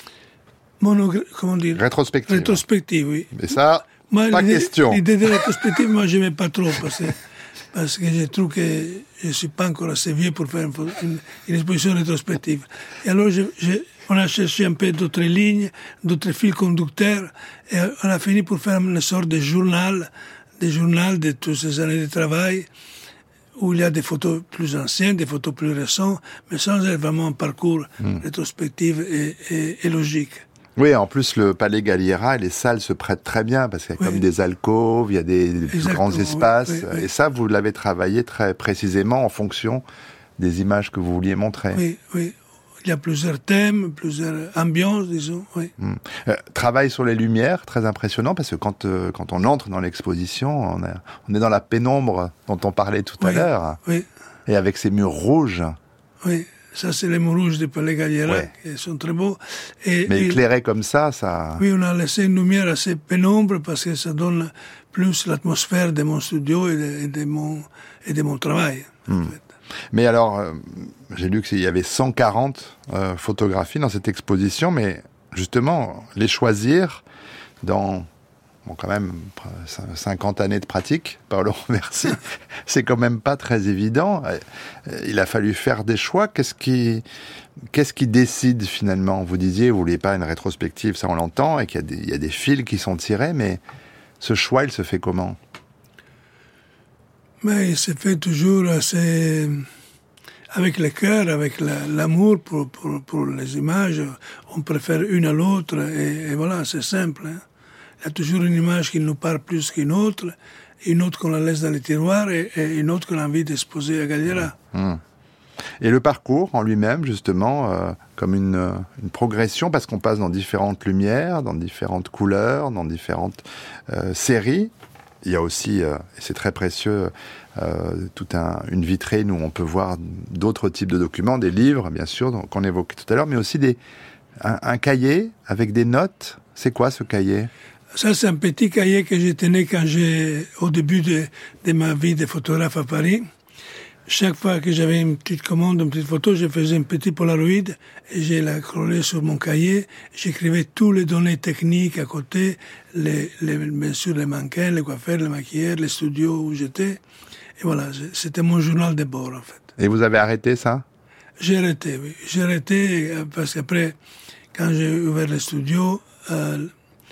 monogra- comment dire Rétrospective. Rétrospective, oui. Mais ça, Moi, pas l'idée- question. L'idée de rétrospective, moi, j'aimais pas trop parce que, parce que je trouve que je suis pas encore assez vieux pour faire une, une, une exposition rétrospective. Et alors, je, je, on a cherché un peu d'autres lignes, d'autres fils conducteurs, et on a fini pour faire une sorte de journal, de journal de toutes ces années de travail, où il y a des photos plus anciennes, des photos plus récentes, mais sans être vraiment un parcours Mm. rétrospectif et, et, et logique. Oui, en plus, le Palais Galliera et les salles se prêtent très bien parce qu'il y a Oui. comme des alcôves, il y a des, des plus Exactement, grands espaces. oui, oui, oui. Et ça, vous l'avez travaillé très précisément en fonction des images que vous vouliez montrer. Oui, oui. Il y a plusieurs thèmes, plusieurs ambiances, disons, oui. Mm. Euh, travail sur les lumières, très impressionnant parce que quand, euh, quand on entre dans l'exposition, on, a- on est dans la pénombre dont on parlait tout à Oui. l'heure. Oui, Et avec ces murs rouges, oui. Ça, c'est les mots rouges du Palais Galliera, Ouais. qui sont très beaux. Et, mais et- éclairés comme ça, ça... oui, on a laissé une lumière assez pénombre parce que ça donne plus l'atmosphère de mon studio et de, et de, mon, et de mon travail. en fait. Mais alors, euh, j'ai lu qu'il y avait cent quarante euh, photographies dans cette exposition, mais justement, les choisir dans, bon, quand même, pr- cinquante années de pratique, Paolo Roversi, c'est quand même pas très évident. Euh, Il a fallu faire des choix. Qu'est-ce qui, qu'est-ce qui décide finalement? Vous disiez, vous vouliez pas une rétrospective, ça on l'entend, et qu'il y a des, il y a des fils qui sont tirés, mais ce choix, il se fait comment? Mais il s'est fait toujours assez avec le cœur, avec la- l'amour pour, pour, pour les images. On préfère une à l'autre et, et voilà, c'est simple. Hein. Il y a toujours une image qui nous parle plus qu'une autre, une autre qu'on la laisse dans les tiroirs et, et une autre qu'on a envie d'exposer à Galliera. Hum. Et le parcours en lui-même, justement, euh, comme une, euh, une progression, parce qu'on passe dans différentes lumières, dans différentes couleurs, dans différentes euh, séries. Il y a aussi, euh, et c'est très précieux, euh, toute un, une vitrine où on peut voir d'autres types de documents, des livres, bien sûr, donc, qu'on évoquait tout à l'heure, mais aussi des, un, un cahier avec des notes. C'est quoi ce cahier? Ça, c'est un petit cahier que j'ai tenu quand j'ai, au début de, de ma vie de photographe à Paris. Chaque fois que j'avais une petite commande, une petite photo, je faisais un petit Polaroid et je la collais sur mon cahier. J'écrivais toutes les données techniques à côté, les, les, bien sûr les mannequins, les coiffeurs, les maquilleurs, les studios où j'étais. Et voilà, c'était mon journal de bord en fait. Et vous avez arrêté ça? J'ai arrêté, oui. J'ai arrêté euh, parce qu'après, quand j'ai ouvert le studio, euh,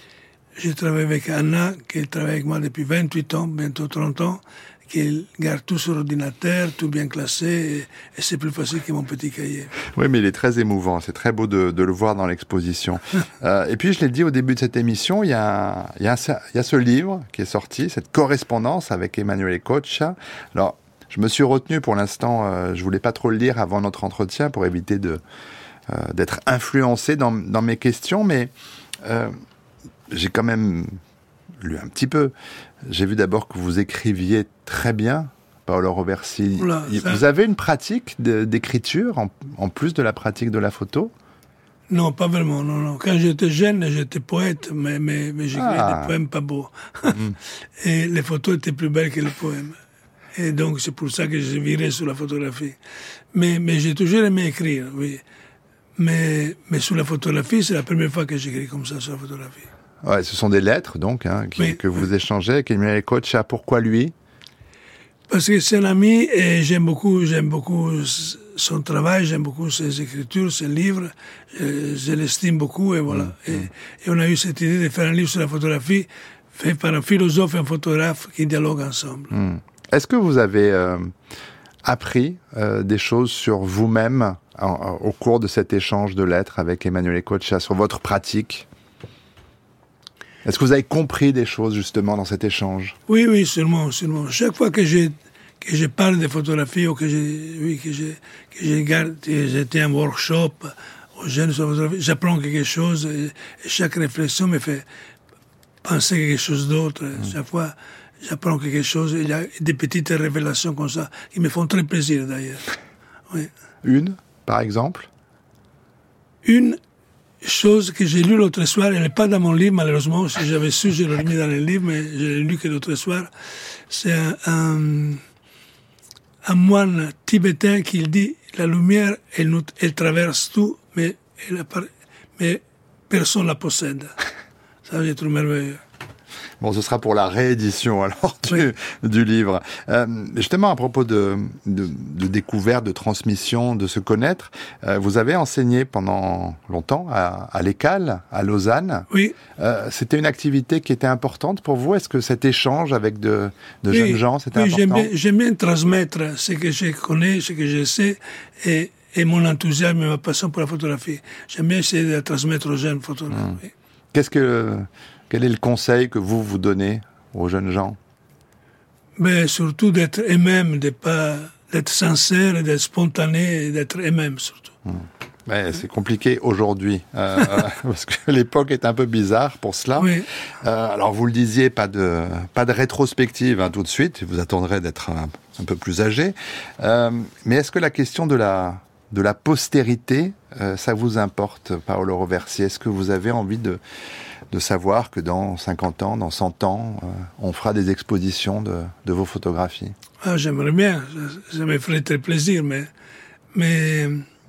j'ai travaillé avec Anna, qui travaille avec moi depuis vingt-huit ans, bientôt trente ans, qui garde tout sur l'ordinateur, tout bien classé, et, et c'est plus facile que mon petit cahier. Oui, mais il est très émouvant. C'est très beau de, de le voir dans l'exposition. euh, et puis, je l'ai dit au début de cette émission, il y, a, il, y a un, il y a ce livre qui est sorti, cette correspondance avec Emanuele Coccia. Alors, je me suis retenu pour l'instant, euh, je voulais pas trop le lire avant notre entretien pour éviter de, euh, d'être influencé dans, dans mes questions, mais euh, j'ai quand même lu un petit peu. J'ai vu d'abord que vous écriviez très bien, Paolo Roversi. Oula, ça... Vous avez une pratique de, d'écriture en, en plus de la pratique de la photo? Non, pas vraiment, non, non. Quand j'étais jeune, j'étais poète, mais, mais, mais j'écrivais Ah. des poèmes pas beaux. Mm. Et les photos étaient plus belles que les poèmes. Et donc, c'est pour ça que j'ai viré sur la photographie. Mais, mais j'ai toujours aimé écrire, oui. Mais, mais sur la photographie, c'est la première fois que j'écris comme ça sur la photographie. Ouais, ce sont des lettres, donc, hein, qui, Oui, que vous oui. échangez avec Emanuele Coccia. Pourquoi lui? Parce que c'est un ami et j'aime beaucoup, j'aime beaucoup son travail, j'aime beaucoup ses écritures, ses livres. Je, je l'estime beaucoup et voilà. Mmh, et, et on a eu cette idée de faire un livre sur la photographie fait par un philosophe et un photographe qui dialoguent ensemble. Mmh. Est-ce que vous avez euh, appris euh, des choses sur vous-même en, en, au cours de cet échange de lettres avec Emanuele Coccia, sur votre pratique? Est-ce que vous avez compris des choses justement dans cet échange? Oui, oui, sûrement, sûrement. Chaque fois que je, que je parle de photographie ou que je, oui, que je, que je garde, que j'étais un workshop aux jeunes sur la photographie, j'apprends quelque chose et, et chaque réflexion me fait penser quelque chose d'autre. Mmh. Chaque fois, j'apprends quelque chose. Il y a des petites révélations comme ça qui me font très plaisir d'ailleurs. Oui. Une, par exemple? Une chose que j'ai lue l'autre soir, elle n'est pas dans mon livre malheureusement. Si j'avais su, je l'aurais mis dans le livre, mais je l'ai lu que l'autre soir. C'est un, un, un moine tibétain qui dit la lumière, elle, nous, elle traverse tout, mais, elle apparaît, mais personne ne la possède. Ça, j'ai trouvé merveilleux. Bon, ce sera pour la réédition alors du, oui. du livre. Euh, justement, à propos de, de, de découverte, de transmission, de se connaître, euh, vous avez enseigné pendant longtemps à, à l'École, à Lausanne. Oui. Euh, c'était une activité qui était importante pour vous? Est-ce que cet échange avec de, de oui. jeunes gens, c'était oui, important? Oui, j'aime, j'aime bien transmettre ce que je connais, ce que je sais, et, et mon enthousiasme et ma passion pour la photographie. J'aime bien essayer de la transmettre aux jeunes photographes. Mmh. Oui. Qu'est-ce que... Quel est le conseil que vous vous donnez aux jeunes gens? Mais surtout d'être eux-mêmes, de pas, d'être sincère, d'être spontané, et d'être eux-mêmes surtout. Mmh. Mais c'est compliqué aujourd'hui, euh, parce que l'époque est un peu bizarre pour cela. Oui. Euh, alors vous le disiez, pas de, pas de rétrospective hein, tout de suite, vous attendrez d'être un, un peu plus âgé. Euh, mais est-ce que la question de la, de la postérité, euh, ça vous importe, Paolo Roversi? Est-ce que vous avez envie de... de savoir que dans cinquante ans, dans cent ans, euh, on fera des expositions de, de vos photographies? Ah, j'aimerais bien, ça, ça me ferait très plaisir, mais, mais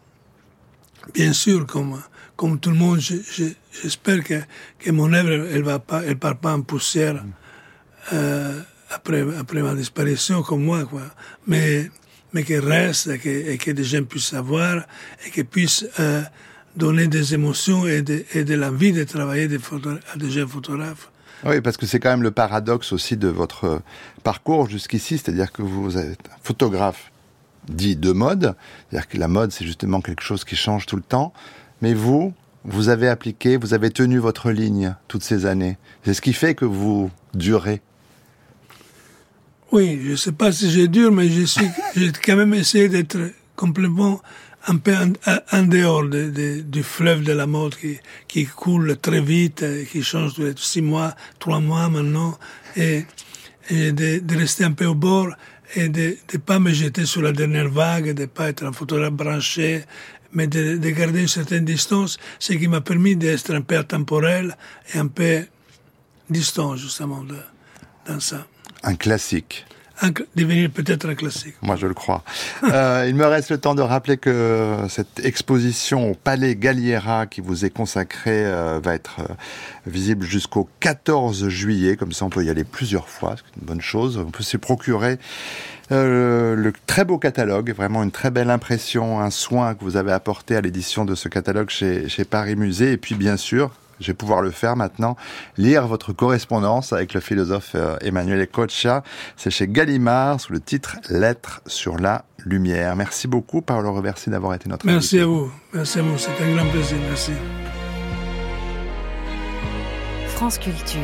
bien sûr, comme, comme tout le monde, je, je, j'espère que, que mon œuvre, elle va pas, elle part pas en poussière mm. euh, après, après ma disparition, comme moi, quoi. Mais, mais qu'elle reste et que, et que des gens puissent savoir et qu'ils puissent euh, donner des émotions et de, et de l'envie de travailler des photo- à des jeunes photographes. Oui, parce que c'est quand même le paradoxe aussi de votre parcours jusqu'ici, c'est-à-dire que vous êtes un photographe dit de mode, c'est-à-dire que la mode, c'est justement quelque chose qui change tout le temps, mais vous, vous avez appliqué, vous avez tenu votre ligne toutes ces années. C'est ce qui fait que vous durez. Oui, je ne sais pas si j'ai dur, mais je suis, j'ai quand même essayé d'être complètement un peu en, en dehors de, de, du fleuve de la mode qui, qui coule très vite, qui change tous les six mois, trois mois maintenant, et, et de, de rester un peu au bord et de ne pas me jeter sur la dernière vague, de ne pas être un photographe branché, mais de, de garder une certaine distance, ce qui m'a permis d'être un peu intemporel et un peu distant justement de, dans ça. Un classique. Un, devenir peut-être un classique. Moi, je le crois. euh, il me reste le temps de rappeler que cette exposition au Palais Galliera qui vous est consacrée euh, va être euh, visible jusqu'au quatorze juillet. Comme ça, on peut y aller plusieurs fois. C'est une bonne chose. On peut s'y procurer euh, le, le très beau catalogue. Vraiment une très belle impression, un soin que vous avez apporté à l'édition de ce catalogue chez, chez Paris Musée. Et puis, bien sûr, je vais pouvoir le faire maintenant, lire votre correspondance avec le philosophe euh, Emanuele Coccia. C'est chez Gallimard, sous le titre « Lettres sur la lumière ». Merci beaucoup, Paolo Roversi, d'avoir été notre Merci invité. à vous. Merci à vous. C'est un grand plaisir. Merci. France Culture.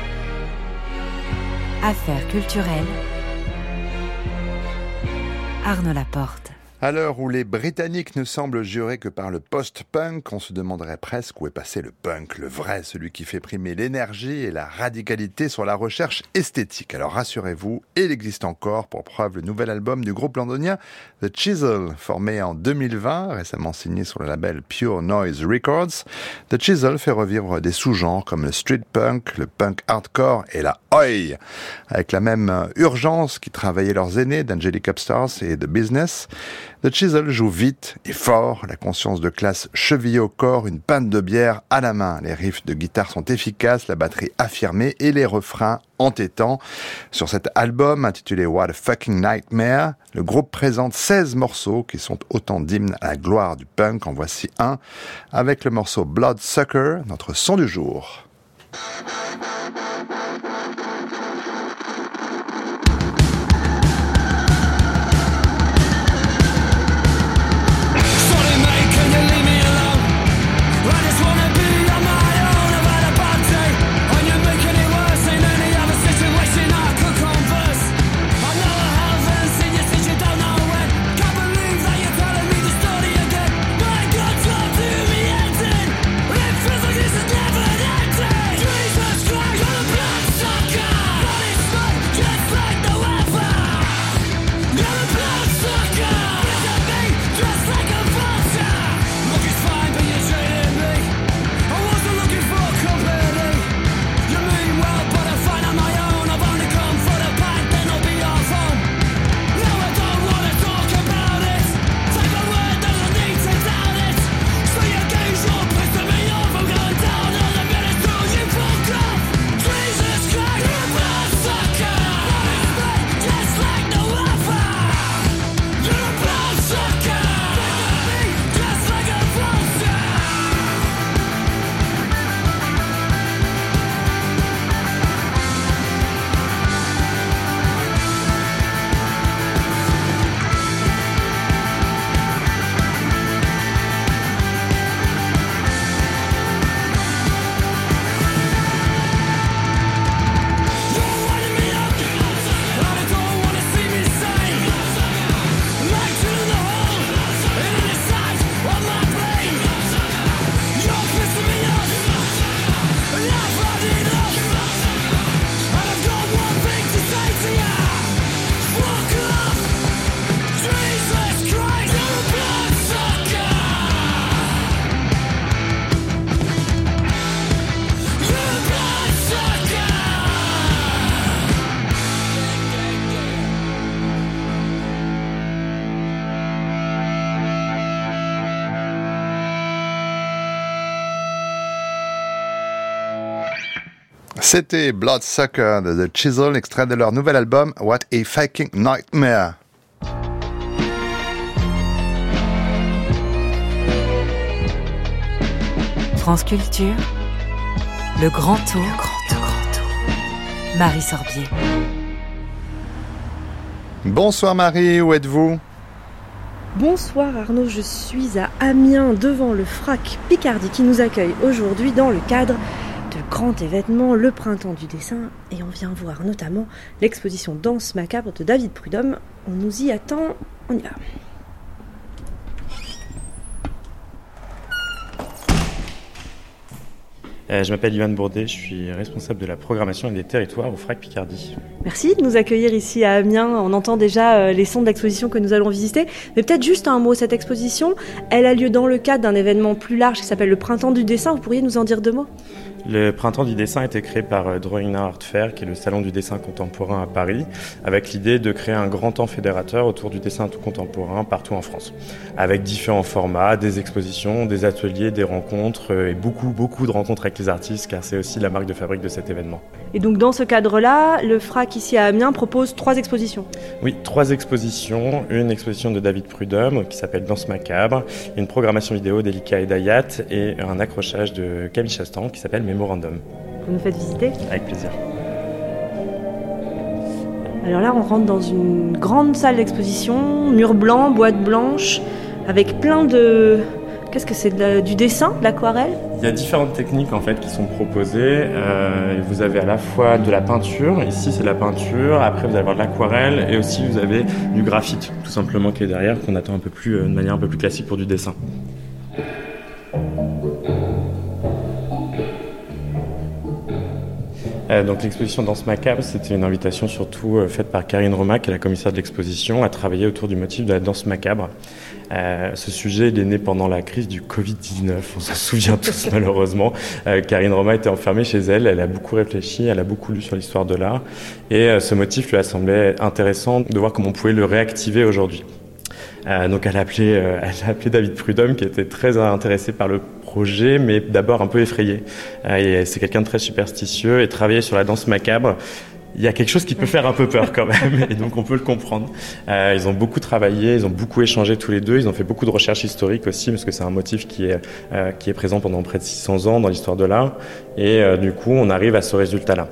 Affaires culturelles. Arnaud Laporte. À l'heure où les Britanniques ne semblent jurer que par le post-punk, on se demanderait presque où est passé le punk, le vrai, celui qui fait primer l'énergie et la radicalité sur la recherche esthétique. Alors rassurez-vous, il existe encore, pour preuve, le nouvel album du groupe londonien The Chisel, formé en deux mille vingt, récemment signé sur le label Pure Noise Records. The Chisel fait revivre des sous-genres comme le street punk, le punk hardcore et la oi, avec la même urgence qui travaillaient leurs aînés d'Angelic Upstarts et The Business. The Chisel joue vite et fort, la conscience de classe chevillée au corps, une pinte de bière à la main. Les riffs de guitare sont efficaces, la batterie affirmée et les refrains entêtants. Sur cet album intitulé What a Fucking Nightmare, le groupe présente seize morceaux qui sont autant d'hymnes à la gloire du punk. En voici un avec le morceau Bloodsucker, notre son du jour. C'était Bloodsucker de The Chisel, extrait de leur nouvel album What a Fucking Nightmare. France Culture, le grand tour, le grand tour, grand tour. Marie Sorbier. Bonsoir Marie, où êtes-vous ? Bonsoir Arnaud, je suis à Amiens devant le Frac Picardie qui nous accueille aujourd'hui dans le cadre de grand événement, le Printemps du dessin, et on vient voir notamment l'exposition Danse macabre de David Prudhomme. On nous y attend, on y va. Euh, je m'appelle Yohan Bourdet, je suis responsable de la programmation et des territoires au Frac Picardie. Merci de nous accueillir ici à Amiens. On entend déjà euh, les sons de l'exposition que nous allons visiter. Mais peut-être juste un mot, cette exposition, elle a lieu dans le cadre d'un événement plus large qui s'appelle le Printemps du dessin. Vous pourriez nous en dire deux mots ? Le Printemps du dessin a été créé par Drawing Now Art Fair, qui est le salon du dessin contemporain à Paris, avec l'idée de créer un grand temps fédérateur autour du dessin contemporain partout en France, avec différents formats, des expositions, des ateliers, des rencontres et beaucoup, beaucoup de rencontres avec les artistes, car c'est aussi la marque de fabrique de cet événement. Et donc dans ce cadre-là, le Frac ici à Amiens propose trois expositions. Oui, trois expositions. Une exposition de David Prudhomme qui s'appelle Danse macabre, une programmation vidéo d'Elika Hedayat et un accrochage de Camille Chastan qui s'appelle Mémorandum. Vous nous faites visiter ? Avec plaisir. Alors là, on rentre dans une grande salle d'exposition, mur blanc, boîte blanche, avec plein de... Qu'est-ce que c'est, de la... du dessin, de l'aquarelle ? Il y a différentes techniques en fait qui sont proposées. Euh, vous avez à la fois de la peinture, ici c'est de la peinture, après vous allez avoir de l'aquarelle et aussi vous avez du graphite, tout simplement qui est derrière, qu'on attend un peu plus, euh, de manière un peu plus classique pour du dessin. Euh, donc l'exposition Danse macabre, c'était une invitation surtout euh, faite par Karine Roma, qui est la commissaire de l'exposition, à travailler autour du motif de la danse macabre. Euh, ce sujet, il est né pendant la crise du covid dix-neuf, on s'en souvient tous malheureusement. Euh, Karine Roma était enfermée chez elle, elle a beaucoup réfléchi, elle a beaucoup lu sur l'histoire de l'art, et euh, ce motif lui a semblé intéressant de voir comment on pouvait le réactiver aujourd'hui. Euh, donc elle a appelé, euh, elle a appelé David Prudhomme, qui était très intéressé par le projet, mais d'abord un peu effrayé. Euh, et c'est quelqu'un de très superstitieux, et travailler sur la danse macabre, il y a quelque chose qui peut faire un peu peur quand même, et donc on peut le comprendre. Euh, ils ont beaucoup travaillé, ils ont beaucoup échangé tous les deux, ils ont fait beaucoup de recherches historiques aussi, parce que c'est un motif qui est, euh, qui est présent pendant près de six cents ans dans l'histoire de l'art, et euh, du coup on arrive à ce résultat-là.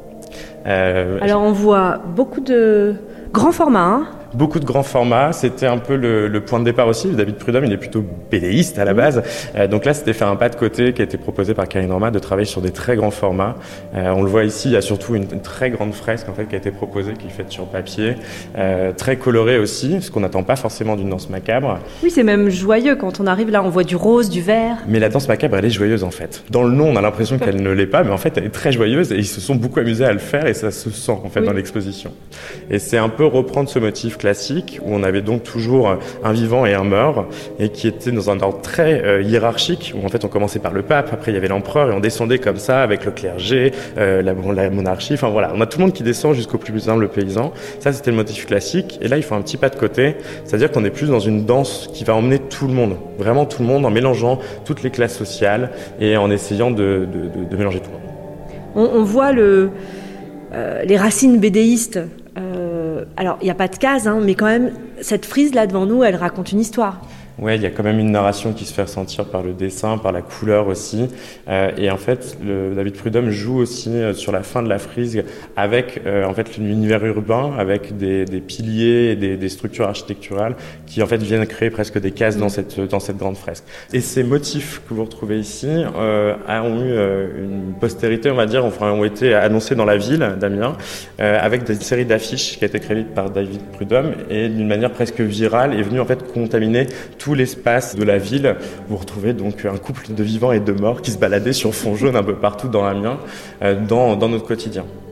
Euh, Alors on voit beaucoup de grands formats, hein. Beaucoup de grands formats, c'était un peu le, le point de départ aussi. David Prudhomme, il est plutôt bédéiste à la base. Euh, donc là, c'était faire un pas de côté qui a été proposé par Karine Roma de travailler sur des très grands formats. Euh, on le voit ici, il y a surtout une, une très grande fresque en fait qui a été proposée, qui est faite sur papier, euh, très colorée aussi, ce qu'on n'attend pas forcément d'une danse macabre. Oui, c'est même joyeux quand on arrive là, on voit du rose, du vert. Mais la danse macabre, elle est joyeuse en fait. Dans le nom, on a l'impression qu'elle ne l'est pas, mais en fait, elle est très joyeuse et ils se sont beaucoup amusés à le faire et ça se sent en fait oui. dans l'exposition. Et c'est un peu reprendre ce motif classique où on avait donc toujours un vivant et un mort et qui était dans un ordre très euh, hiérarchique où en fait on commençait par le pape, après il y avait l'empereur et on descendait comme ça avec le clergé, euh, la, la monarchie, enfin voilà, on a tout le monde qui descend jusqu'au plus humble paysan. Ça c'était le motif classique et là il faut un petit pas de côté, c'est-à-dire qu'on est plus dans une danse qui va emmener tout le monde, vraiment tout le monde, en mélangeant toutes les classes sociales et en essayant de, de, de, de mélanger tout le monde. On, on voit le, euh, les racines bédéistes. Euh, alors, il n'y a pas de case, hein, mais quand même, cette frise-là devant nous, elle raconte une histoire. Ouais, il y a quand même une narration qui se fait ressentir par le dessin, par la couleur aussi. Euh, et en fait, le, David Prudhomme joue aussi euh, sur la fin de la frise avec euh, en fait l'univers urbain, avec des, des piliers et des, des structures architecturales qui en fait viennent créer presque des cases dans cette dans cette grande fresque. Et ces motifs que vous retrouvez ici euh, ont eu euh, une postérité, on va dire, enfin ont été annoncés dans la ville d'Amiens euh, avec des séries d'affiches qui a été créées par David Prudhomme et d'une manière presque virale est venu en fait contaminer tout l'espace de la ville. Vous retrouvez donc un couple de vivants et de morts qui se baladaient sur fond jaune un peu partout dans Amiens, euh, dans, dans notre quotidien.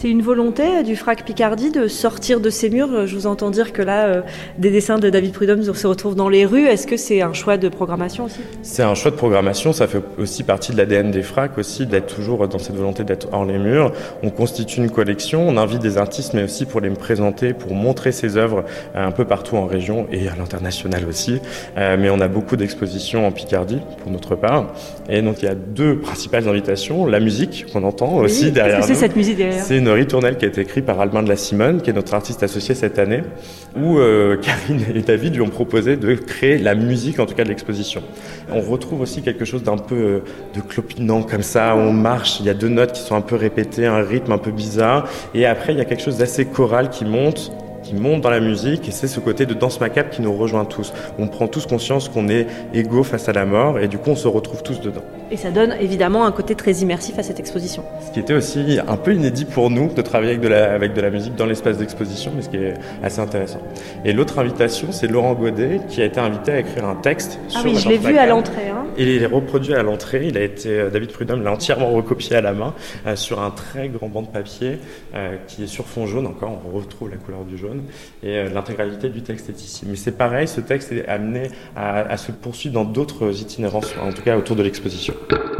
C'est une volonté du Frac Picardie de sortir de ces murs. Je vous entends dire que là, euh, des dessins de David Prudhomme se retrouvent dans les rues. Est-ce que c'est un choix de programmation aussi ? C'est un choix de programmation, ça fait aussi partie de l'A D N des Fracs aussi, d'être toujours dans cette volonté d'être hors les murs. On constitue une collection, on invite des artistes, mais aussi pour les présenter, pour montrer ses œuvres un peu partout en région et à l'international aussi. Euh, mais on a beaucoup d'expositions en Picardie, pour notre part. Et donc il y a deux principales invitations. La musique, qu'on entend oui, aussi derrière nous. Qu'est-ce que c'est nous. cette musique derrière ? C'est une ritournelle qui a été écrite par Albin de la Simone, qui est notre artiste associé cette année, où euh, Karine et David lui ont proposé de créer la musique, en tout cas de l'exposition. On retrouve aussi quelque chose d'un peu euh, de clopinant comme ça, on marche, il y a deux notes qui sont un peu répétées, un rythme un peu bizarre, et après il y a quelque chose d'assez choral qui monte, qui monte dans la musique, et c'est ce côté de danse macabre qui nous rejoint tous. On prend tous conscience qu'on est égaux face à la mort, et du coup on se retrouve tous dedans. Et ça donne évidemment un côté très immersif à cette exposition. Ce qui était aussi un peu inédit pour nous de travailler avec de la, avec de la musique dans l'espace d'exposition, mais ce qui est assez intéressant. Et l'autre invitation, c'est Laurent Godet qui a été invité à écrire un texte ah sur oui, la je l'ai danse vu macabre. à l'entrée. Hein. Et il est reproduit à l'entrée. Il a été, David Prudhomme l'a entièrement recopié à la main euh, sur un très grand banc de papier euh, qui est sur fond jaune encore. On retrouve la couleur du jaune et euh, l'intégralité du texte est ici. Mais c'est pareil, ce texte est amené à, à se poursuivre dans d'autres itinérances, en tout cas autour de l'exposition.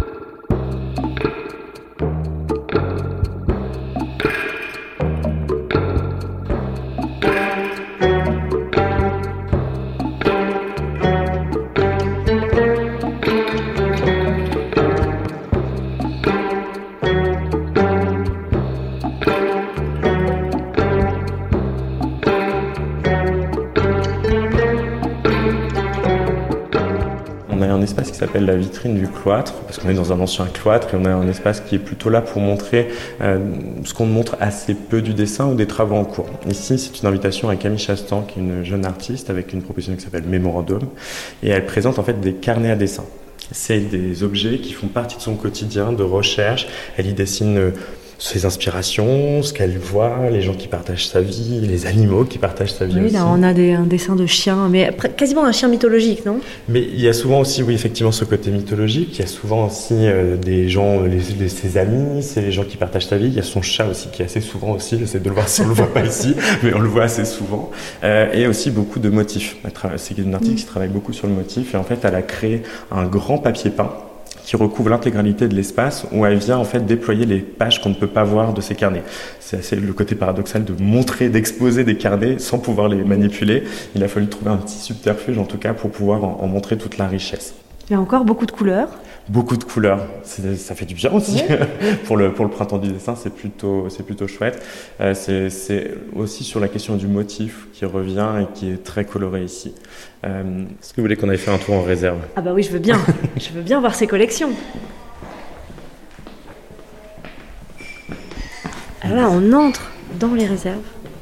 On a un espace qui s'appelle la vitrine du cloître, parce qu'on est dans un ancien cloître, et on a un espace qui est plutôt là pour montrer euh, ce qu'on montre assez peu du dessin ou des travaux en cours. Ici, c'est une invitation à Camille Chastan, qui est une jeune artiste, avec une proposition qui s'appelle Mémorandum, et elle présente en fait des carnets à dessin. C'est des objets qui font partie de son quotidien de recherche. Elle y dessine euh, ses inspirations, ce qu'elle voit, les gens qui partagent sa vie, les animaux qui partagent sa vie oui, aussi. Là, on a des, un dessin de chien, mais quasiment un chien mythologique, non ? Mais il y a souvent aussi, oui, effectivement, ce côté mythologique. Il y a souvent aussi euh, des gens, les, les, ses amis, c'est les gens qui partagent sa vie. Il y a son chat aussi, qui est assez souvent aussi, j'essaie de le voir si on le voit pas ici, mais on le voit assez souvent. Euh, et aussi beaucoup de motifs. C'est une artiste qui travaille beaucoup sur le motif, et en fait, elle a créé un grand papier peint qui recouvre l'intégralité de l'espace, où elle vient en fait déployer les pages qu'on ne peut pas voir de ces carnets. C'est assez le côté paradoxal de montrer, d'exposer des carnets sans pouvoir les manipuler. Il a fallu trouver un petit subterfuge en tout cas pour pouvoir en, en montrer toute la richesse. Il y a encore beaucoup de couleurs. Beaucoup de couleurs, c'est, ça fait du bien aussi. Ouais. pour, le, pour le printemps du dessin, c'est plutôt, c'est plutôt chouette. Euh, c'est, c'est aussi sur la question du motif qui revient et qui est très coloré ici. Euh, est-ce que vous voulez qu'on aille faire un tour en réserve ? Ah bah oui, je veux bien. Je veux bien voir ces collections. Alors là, on entre dans les réserves.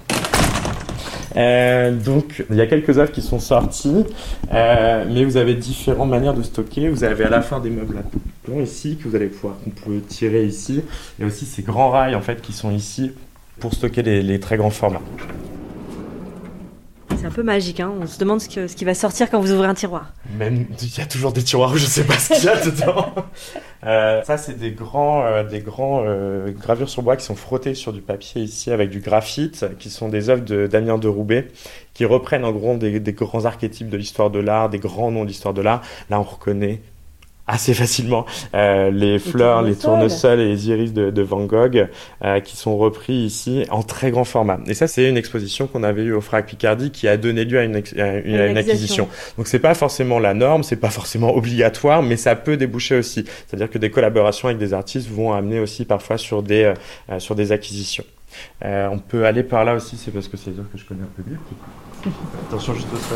Euh, donc, il y a quelques œuvres qui sont sorties, euh, mais vous avez différentes manières de stocker. Vous avez à la fin des meubles à plomb ici, que vous allez pouvoir, qu'on peut tirer ici. Et aussi ces grands rails, en fait, qui sont ici pour stocker les, les très grands formats. C'est un peu magique, hein. On se demande ce, que, ce qui va sortir quand vous ouvrez un tiroir. Même, il y a toujours des tiroirs où je ne sais pas ce qu'il y a dedans. Euh, ça, c'est des grands, euh, des grands euh, gravures sur bois qui sont frottées sur du papier ici avec du graphite, qui sont des œuvres de Damien de Roubaix, qui reprennent en gros des, des grands archétypes de l'histoire de l'art, des grands noms de l'histoire de l'art. Là, on reconnaît assez facilement euh, les fleurs, les tournesols et les iris de, de Van Gogh euh, qui sont repris ici en très grand format. Et ça, c'est une exposition qu'on avait eue au Frac Picardie qui a donné lieu à une, ex- à une, à une acquisition. Donc c'est pas forcément la norme, c'est pas forcément obligatoire, mais ça peut déboucher aussi. C'est-à-dire que des collaborations avec des artistes vont amener aussi parfois sur des euh, sur des acquisitions. Euh, on peut aller par là aussi, c'est parce que c'est des œuvres que je connais un peu mieux. Attention juste au sol.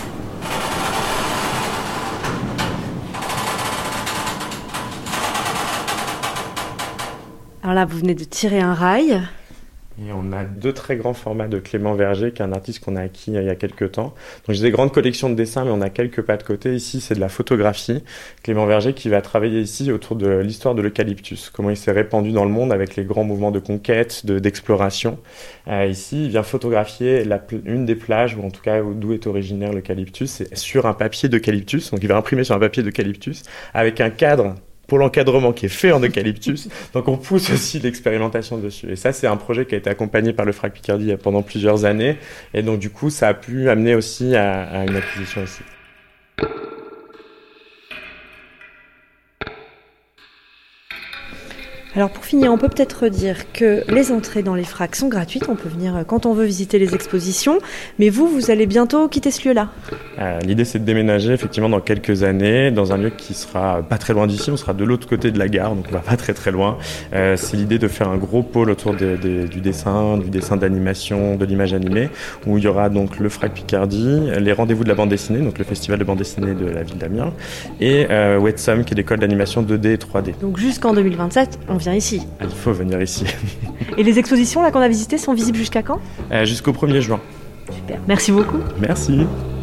Alors là, vous venez de tirer un rail. Et on a deux très grands formats de Clément Verger, qui est un artiste qu'on a acquis il y a quelques temps. Donc j'ai des grandes collections de dessins, mais on a quelques pas de côté. Ici, c'est de la photographie. Clément Verger qui va travailler ici autour de l'histoire de l'eucalyptus, comment il s'est répandu dans le monde avec les grands mouvements de conquête, de, d'exploration. Euh, ici, il vient photographier la, une des plages, ou en tout cas d'où est originaire l'eucalyptus, c'est sur un papier d'eucalyptus. Donc il va imprimer sur un papier d'eucalyptus avec un cadre pour l'encadrement qui est fait en eucalyptus. Donc on pousse aussi l'expérimentation dessus. Et ça, c'est un projet qui a été accompagné par le F R A C Picardie pendant plusieurs années. Et donc du coup, ça a pu amener aussi à, à une acquisition ici. Alors pour finir, on peut peut-être dire que les entrées dans les F R A C sont gratuites, on peut venir quand on veut visiter les expositions, mais vous, vous allez bientôt quitter ce lieu-là. Euh, l'idée c'est de déménager effectivement dans quelques années, dans un lieu qui sera pas très loin d'ici, on sera de l'autre côté de la gare, donc on va pas très très loin. Euh, c'est l'idée de faire un gros pôle autour de, de, du dessin, du dessin d'animation, de l'image animée, où il y aura donc le F R A C Picardie, les rendez-vous de la bande dessinée, donc le festival de bande dessinée de la ville d'Amiens, et euh, Wetsum qui est l'école d'animation deux D et trois D. Donc jusqu'en deux mille vingt-sept, on vient ici. Il faut venir ici. Et les expositions là qu'on a visitées sont visibles jusqu'à quand ? euh, Jusqu'au premier juin. Super, merci beaucoup. Merci.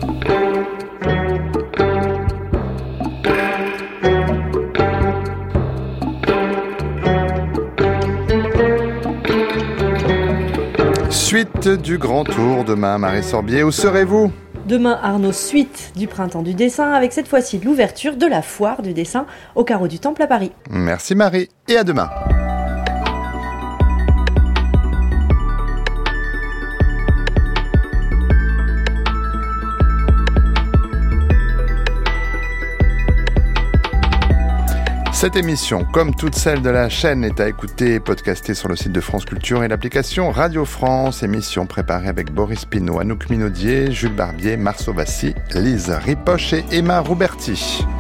Suite du Grand Tour demain, Marie Sorbier, où serez-vous ? Demain, Arnaud, suite du Printemps du dessin, avec cette fois-ci l'ouverture de la foire du dessin au carreau du Temple à Paris. Merci Marie, et à demain. Cette émission, comme toutes celles de la chaîne, est à écouter et podcastée sur le site de France Culture et l'application Radio France. Émission préparée avec Boris Pinault, Anouk Minaudier, Jules Barbier, Marceau Vassy, Lise Ripoche et Emma Rouberti.